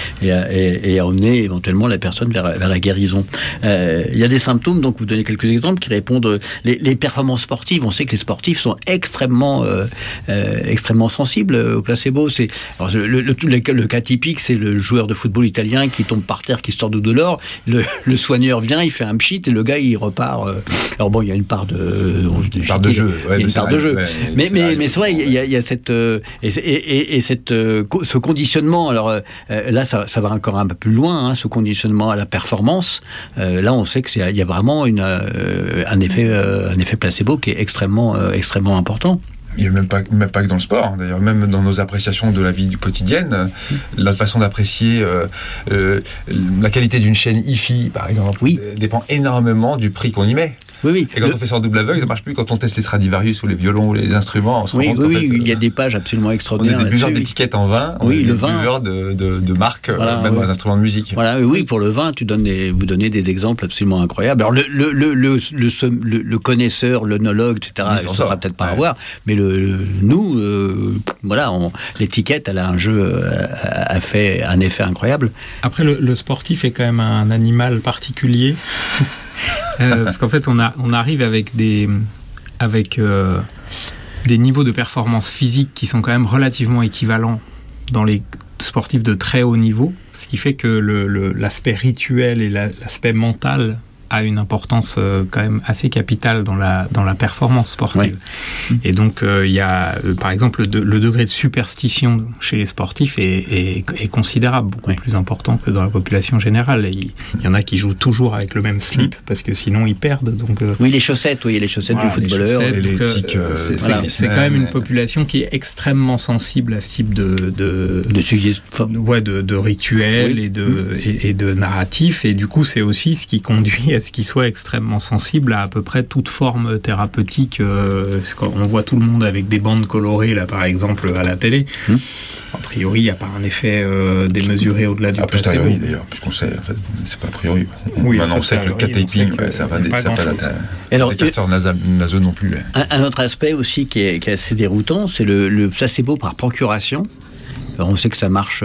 et à emmener éventuellement la personne vers la guérison. Il y a des symptômes, donc vous donnez quelques exemples qui répondent. Les performances sportives, on sait que les sportifs sont extrêmement sensibles au placebo. Le cas typique, c'est le joueur de football italien qui tombe par terre, qui se tord de douleur. Le soigneur vient, il fait un pchit et le gars il repart. Alors bon, il y a une part de jeu. Mais c'est vrai, il y a cette ce conditionnement. Alors là, ça va encore un peu plus loin, ce conditionnement à la performance. Là, on sait qu'il y a vraiment un effet placebo qui est extrêmement important. Il n'y a même pas que dans le sport, d'ailleurs, même dans nos appréciations de la vie quotidienne, la façon d'apprécier la qualité d'une chaîne hi-fi, par exemple, dépend énormément du prix qu'on y met. Oui. Et quand on fait ça en double aveugle, ça marche plus. Quand on teste les Stradivarius ou les violons ou les instruments, on se rend compte qu'en fait, il y a des pages absolument extraordinaires. On est des buveurs d'étiquettes en vin, on est des buveurs de marques, même dans les instruments de musique. Voilà, pour le vin, vous donnez des exemples absolument incroyables. Alors le connaisseur, l'œnologue, etc., ça ne sera peut-être pas à voir, mais l'étiquette, elle a fait un effet incroyable. Après, le sportif est quand même un animal particulier. Parce qu'en fait, on arrive avec des niveaux de performance physique qui sont quand même relativement équivalents dans les sportifs de très haut niveau, ce qui fait que l'aspect rituel et l'aspect mental a une importance quand même assez capitale dans la performance sportive. Ouais. Et donc il y a par exemple le degré de superstition chez les sportifs est considérable, beaucoup plus important que dans la population générale. Et il y en a qui jouent toujours avec le même slip parce que sinon ils perdent. Donc oui, les chaussettes du footballeur. C'est quand même une population qui est extrêmement sensible à ce type de rituels et de narratifs. Et du coup, c'est aussi ce qui conduit à ce qu'ils soient extrêmement sensibles à peu près toute forme thérapeutique. On voit tout le monde avec des bandes colorées, là, par exemple, à la télé. A priori, il n'y a pas un effet démesuré au-delà du placebo. Oui, d'ailleurs, puisqu'on sait, en fait, c'est pas a priori. Oui, maintenant, on sait que le cat-taping, ça va des écarteurs nasaux non plus. Un autre aspect aussi qui est assez déroutant, c'est le placebo par procuration. On sait que ça marche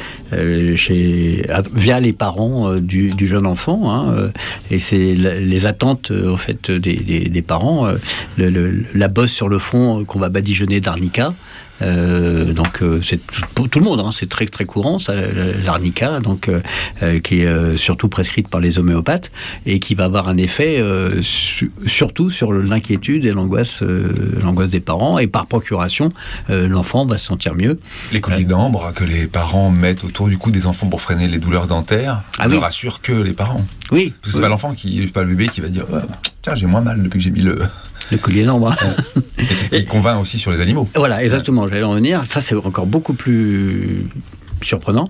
via les parents du jeune enfant, et c'est les attentes en fait des parents. La bosse sur le front qu'on va badigeonner d'arnica. Donc c'est pour tout le monde, c'est très très courant ça, l'arnica, donc qui est surtout prescrite par les homéopathes et qui va avoir un effet surtout sur l'inquiétude et l'angoisse des parents, et par procuration l'enfant va se sentir mieux. Les colliers d'ambre que les parents mettent autour du cou des enfants pour freiner les douleurs dentaires ne rassurent que les parents. Oui. Parce que c'est pas l'enfant pas le bébé qui va dire tiens, j'ai moins mal depuis que j'ai mis le collier d'ambre. Et c'est ce qui convainc aussi sur les animaux. Voilà, exactement. J'allais en venir. Ça, c'est encore beaucoup plus surprenant.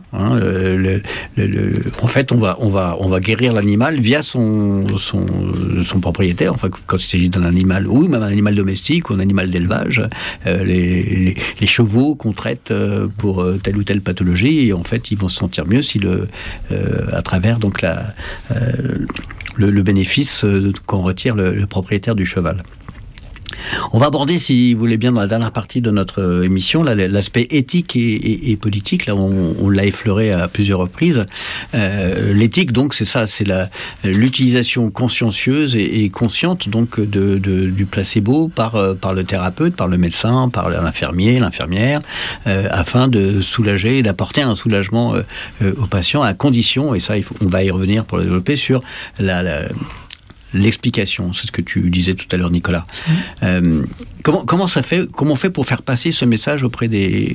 En fait, on va guérir l'animal via son propriétaire. Enfin, quand il s'agit d'un animal, ou même un animal domestique ou un animal d'élevage, les chevaux qu'on traite pour telle ou telle pathologie, et en fait, ils vont se sentir mieux à travers donc le bénéfice qu'on retire le propriétaire du cheval. On va aborder, si vous voulez bien, dans la dernière partie de notre émission, l'aspect éthique et politique. Là, on l'a effleuré à plusieurs reprises. L'éthique, donc, c'est ça, c'est l'utilisation consciencieuse et consciente donc du placebo par le thérapeute, par le médecin, par l'infirmier, l'infirmière, afin de soulager et d'apporter un soulagement aux patients, à condition, et ça, on va y revenir pour le développer, sur l'explication. C'est ce que tu disais tout à l'heure, Nicolas. Comment on fait pour faire passer ce message auprès des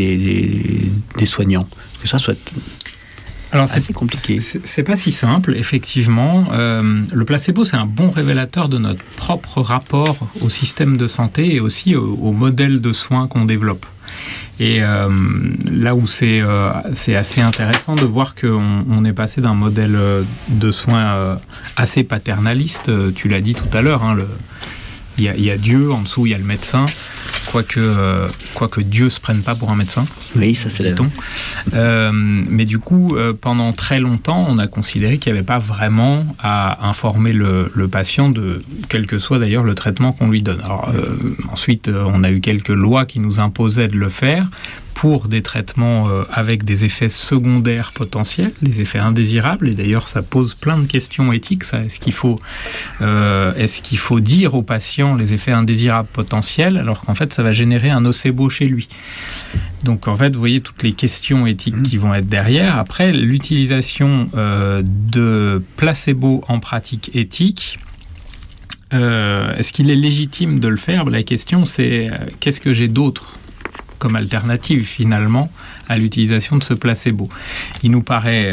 soignants, que ça soit assez compliqué. C'est pas si simple, effectivement. Le placebo, c'est un bon révélateur de notre propre rapport au système de santé et aussi au modèle de soins qu'on développe. Et là où c'est assez intéressant de voir qu'on est passé d'un modèle de soins assez paternaliste, tu l'as dit tout à l'heure, il y a Dieu, en dessous il y a le médecin, quoique Dieu se prenne pas pour un médecin. Oui, ça c'est dit-on. Mais du coup, pendant très longtemps, on a considéré qu'il n'y avait pas vraiment à informer le patient de quel que soit d'ailleurs le traitement qu'on lui donne. Alors ensuite, on a eu quelques lois qui nous imposaient de le faire pour des traitements avec des effets secondaires potentiels, les effets indésirables. Et d'ailleurs, ça pose plein de questions éthiques. Ça, est-ce qu'il faut dire au patient les effets indésirables potentiels, alors qu'en fait, ça va générer un nocebo chez lui. Donc, en fait, vous voyez toutes les questions éthiques qui vont être derrière. Après, l'utilisation de placebo en pratique éthique, est-ce qu'il est légitime de le faire ? La question, c'est qu'est-ce que j'ai d'autre comme alternative finalement à l'utilisation de ce placebo. Il nous paraît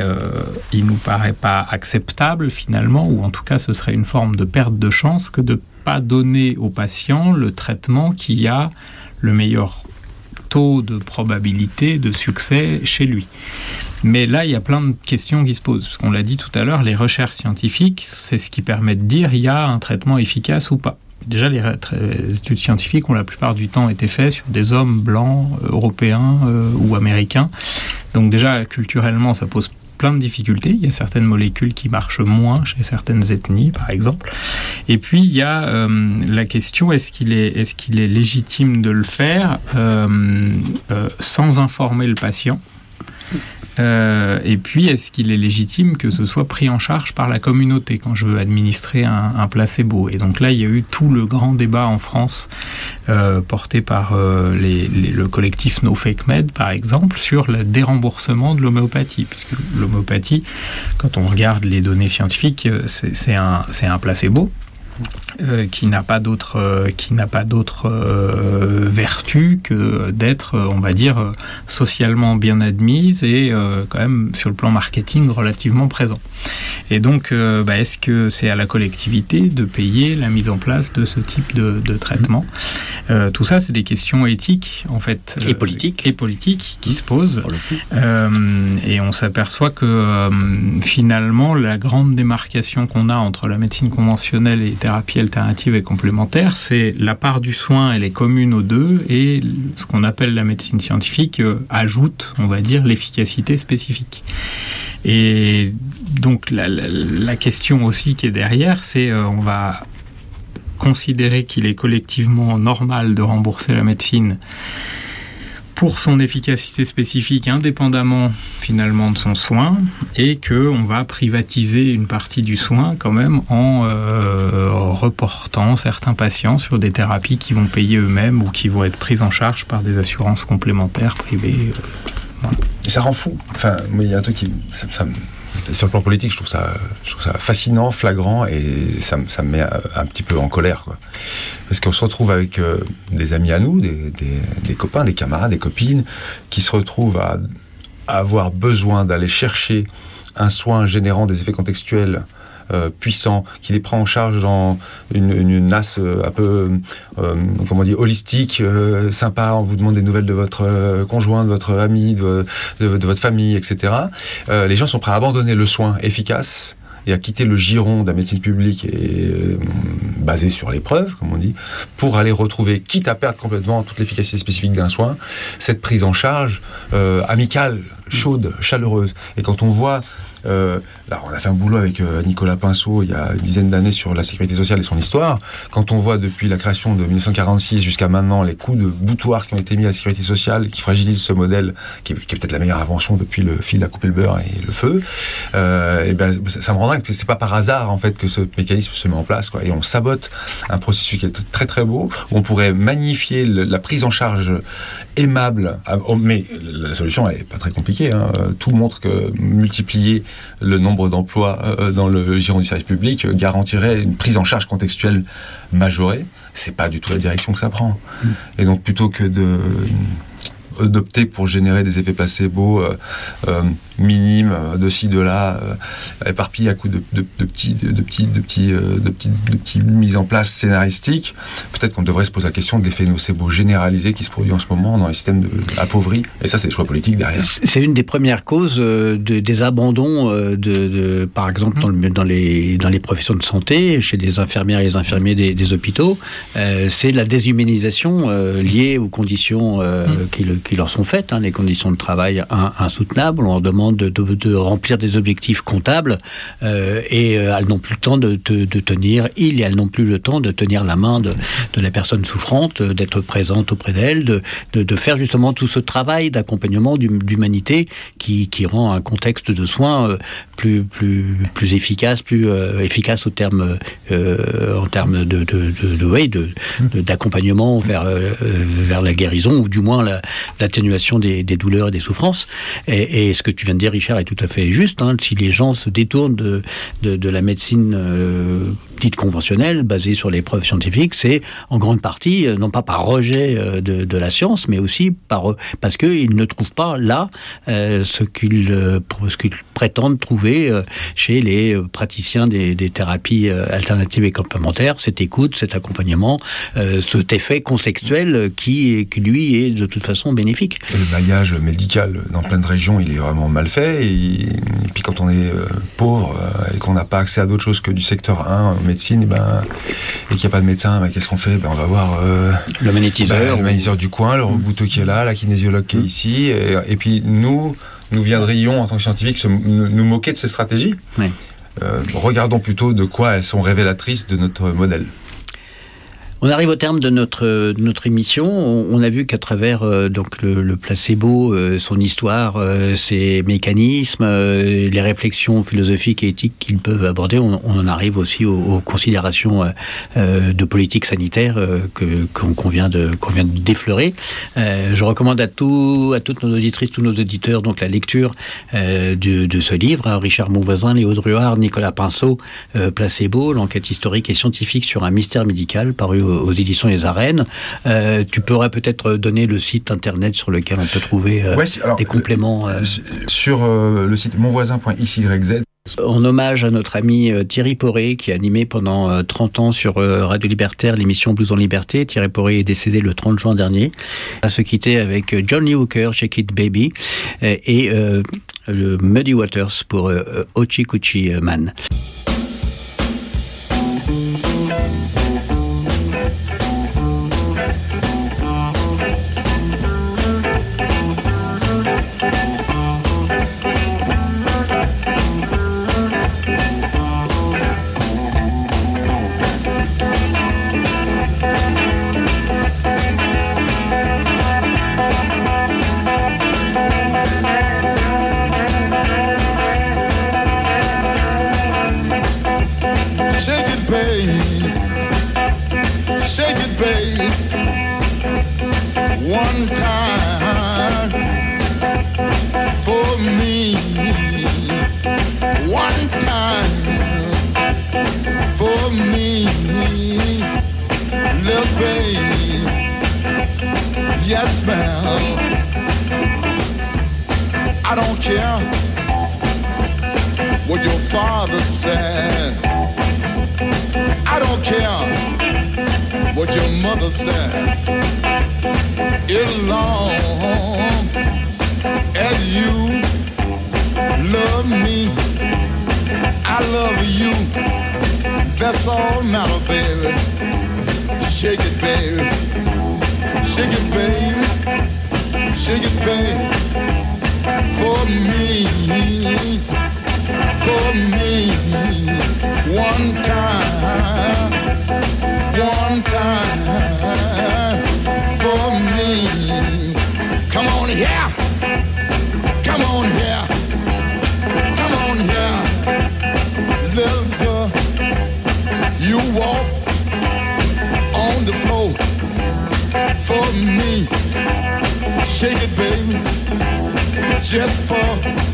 pas acceptable finalement, ou en tout cas ce serait une forme de perte de chance que de pas donner au patient le traitement qui a le meilleur taux de probabilité de succès chez lui. Mais là, il y a plein de questions qui se posent. Parce qu'on l'a dit tout à l'heure, les recherches scientifiques, c'est ce qui permet de dire il y a un traitement efficace ou pas. Déjà, les études scientifiques ont la plupart du temps été faites sur des hommes blancs, européens ou américains. Donc déjà, culturellement, ça pose plein de difficultés. Il y a certaines molécules qui marchent moins chez certaines ethnies, par exemple. Et puis, il y a la question, est-ce qu'il est légitime de le faire sans informer le patient ? Et puis, est-ce qu'il est légitime que ce soit pris en charge par la communauté quand je veux administrer un placebo? Et donc là, il y a eu tout le grand débat en France porté par le collectif No Fake Med, par exemple, sur le déremboursement de l'homéopathie. Puisque l'homéopathie, quand on regarde les données scientifiques, c'est un placebo. Qui n'a pas d'autre vertu que d'être, on va dire, socialement bien admise et quand même sur le plan marketing relativement présent. Et donc, est-ce que c'est à la collectivité de payer la mise en place de ce type de traitement? Tout ça, c'est des questions éthiques, en fait, et politiques qui se posent. Et on s'aperçoit que finalement, la grande démarcation qu'on a entre la médecine conventionnelle et les thérapies alternatives et complémentaires, c'est la part du soin, elle est commune aux deux, et ce qu'on appelle la médecine scientifique ajoute, on va dire, l'efficacité spécifique. Et donc la question aussi qui est derrière, c'est on va considérer qu'il est collectivement normal de rembourser la médecine pour son efficacité spécifique, indépendamment finalement de son soin, et qu'on va privatiser une partie du soin quand même en reportant certains patients sur des thérapies qui vont payer eux-mêmes ou qui vont être prises en charge par des assurances complémentaires privées. Voilà. Ça rend fou. Enfin, il y a un truc qui... sur le plan politique, je trouve ça fascinant, flagrant, et ça me met un petit peu en colère, quoi. Parce qu'on se retrouve avec des amis à nous, des copains, des camarades, des copines, qui se retrouvent à avoir besoin d'aller chercher un soin générant des effets contextuels puissant, qui les prend en charge dans une nasse un peu, holistique, sympa. On vous demande des nouvelles de votre conjoint, de votre ami, de votre famille, etc. Les gens sont prêts à abandonner le soin efficace et à quitter le giron de la médecine publique et basé sur les preuves, comme on dit, pour aller retrouver, quitte à perdre complètement toute l'efficacité spécifique d'un soin, cette prise en charge amicale, chaude, chaleureuse. Et quand on voit... là, on a fait un boulot avec Nicolas Pinceau il y a une dizaine d'années sur la sécurité sociale et son histoire. Quand on voit depuis la création de 1946 jusqu'à maintenant les coups de boutoir qui ont été mis à la sécurité sociale, qui fragilisent ce modèle, qui est peut-être la meilleure invention depuis le fil à couper le beurre et le feu, ça me rend dingue que c'est pas par hasard en fait que ce mécanisme se met en place, quoi. Et on sabote un processus qui est très très beau, où on pourrait magnifier la prise en charge aimable, mais la solution elle est pas très compliquée, hein. Tout montre que multiplier le nombre d'emplois dans le giron du service public garantirait une prise en charge contextuelle majorée. C'est pas du tout la direction que ça prend. Et donc plutôt que d'opter pour générer des effets placebo minimes de ci de là, éparpillés à coups de petites mises en place scénaristiques, peut-être qu'on devrait se poser la question de l'effet nocebo généralisé qui se produit en ce moment dans les systèmes appauvris. Et ça, c'est le choix politique derrière. C'est une des premières causes des abandons par exemple dans les professions de santé, chez les infirmières et les infirmiers des hôpitaux. C'est la déshumanisation liée aux conditions qui leur sont faites, hein, les conditions de travail insoutenables. On leur demande de remplir des objectifs comptables et elles n'ont plus le temps de tenir, elles n'ont plus le temps de tenir la main de la personne souffrante, d'être présente auprès d'elle, de faire justement tout ce travail d'accompagnement, d'humanité qui rend un contexte de soins plus efficace, plus efficace en termes d'accompagnement vers la guérison, ou du moins l'atténuation des douleurs et des souffrances. Et ce que tu viens de dire, Richard, est tout à fait juste, hein. Si les gens se détournent de la médecine dite conventionnelle, basée sur les preuves scientifiques, c'est en grande partie, non pas par rejet de la science, mais aussi parce qu'ils ne trouvent pas là ce qu'ils prétendent trouver chez les praticiens des thérapies alternatives et complémentaires, cette écoute, cet accompagnement, cet effet contextuel qui lui est de toute façon bénéfique. Et le bagage médical dans plein de régions, il est vraiment mal fait, et puis quand on est pauvre et qu'on n'a pas accès à d'autres choses que du secteur 1 en médecine, et qu'il n'y a pas de médecin, qu'est-ce qu'on fait? On va voir le magnétiseur du coin, le rebouteau qui est là, la kinésiologue qui est ici, et puis nous viendrions en tant que scientifiques nous moquer de ces stratégies. Oui. Regardons plutôt de quoi elles sont révélatrices de notre modèle. On arrive au terme de notre émission. On a vu qu'à travers donc le placebo, son histoire, ses mécanismes, les réflexions philosophiques et éthiques qu'ils peuvent aborder, on en arrive aussi aux considérations de politique sanitaire qu'on vient de défleurer. Je recommande à toutes nos auditrices, tous nos auditeurs, donc la lecture de ce livre, Richard Monvoisin, Léo Druard, Nicolas Pinceau, Placebo, l'enquête historique et scientifique sur un mystère médical, paru aux éditions Les Arènes. Tu pourrais peut-être donner le site internet sur lequel on peut trouver des compléments. Sur le site monvoisin.xyz. En hommage à notre ami Thierry Poré, qui a animé pendant 30 ans sur Radio Libertaire l'émission Blues en Liberté. Thierry Poré est décédé le 30 juin dernier. On va se quitter avec John Lee Hooker, Shake It Baby, et le Muddy Waters pour Hoochie Coochie Man. One time for me, one time for me, little baby, yes ma'am. I don't care what your father said, I don't care what your mother said. As long as you love me, I love you. That's all matter, baby. Shake it, baby. Shake it, baby. Shake it, baby. For me, for me. One time, one time. For me, come on here, come on here, come on here, little girl. You walk on the floor for me. Shake it, baby, just for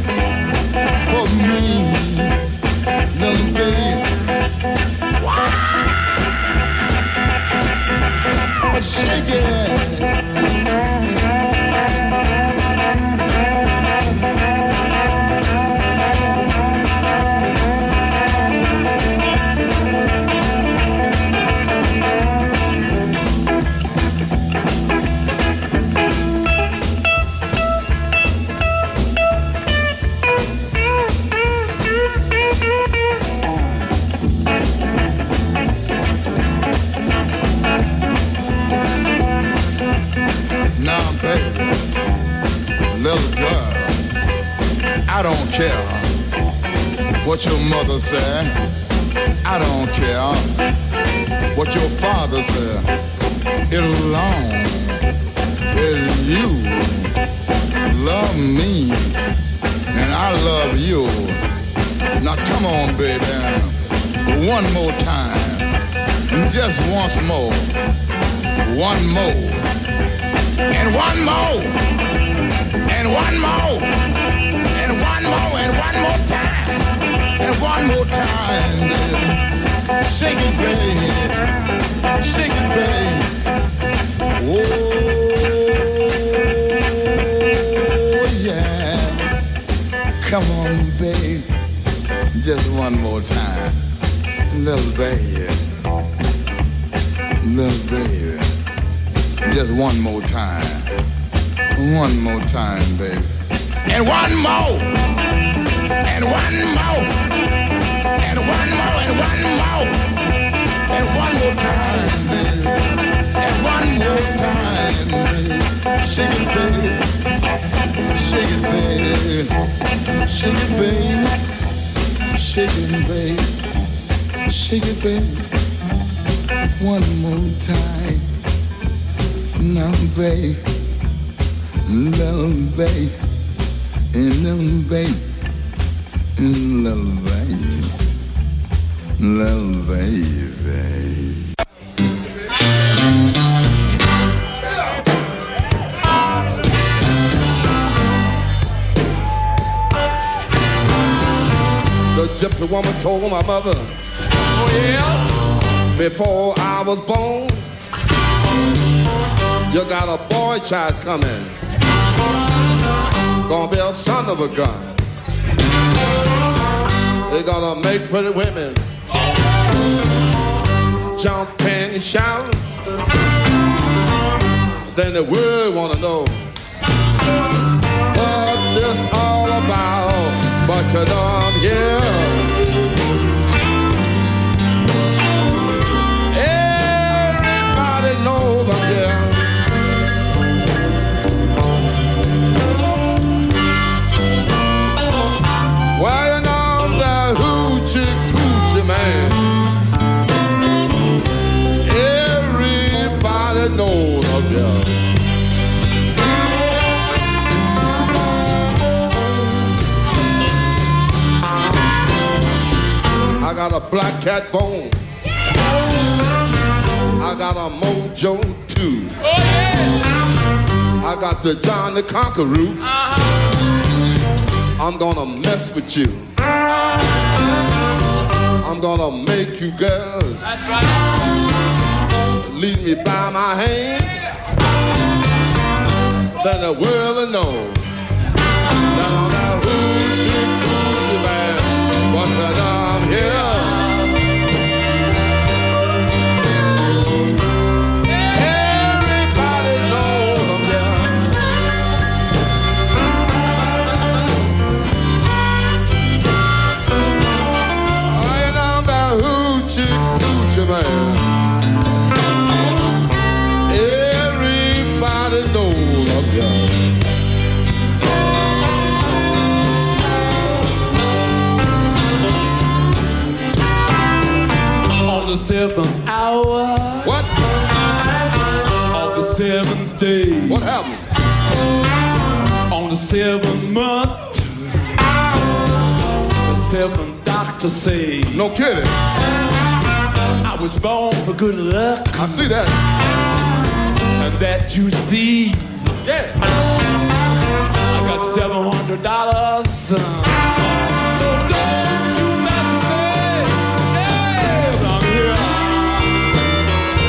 me, little baby. Shake it. Little girl, I don't care what your mother said. I don't care what your father said. As long as you love me and I love you. Now come on, baby, one more time, just once more, one more, and one more. And one more, and one more, and one more time, and one more time, baby. Shake it, baby, shake it, baby. Oh, yeah. Come on, baby, just one more time, little baby, little baby, just one more time. One more time, baby. And one more. And one more. And one more. And one more. And one more time, baby. And one more time, baby. Shake it, baby. Shake it, baby. Shake it, baby. Shake it, baby. Shake it, baby. one more time. Now, babe, little babe, little babe, little babe, little baby. The gypsy woman told my mother, oh yeah, before I was born, you got a boy child coming, gonna be a son of a gun. They gonna make pretty women jump and shout. Then the world wanna know what this all about. But you know I'm here. Everybody knows I'm here. Well, you know I'm the hoochie coochie man. Everybody knows I'm here. I got a black cat bone. I got a mojo too. Oh, yeah. I got the John the Conqueror. I'm gonna mess with you. I'm gonna make you girls. That's right. Lead me by my hand. Then the world will know. Down that hoochie coochie man. What's the name here? Everybody knows I'm here. I know that hoochie coochie man. Everybody knows I'm here. The seventh hour. What? Of the seventh day. What happened? On the seventh month. The seventh doctor say. No kidding. I was born for good luck. I see that. And that you see. Yeah. I got $700.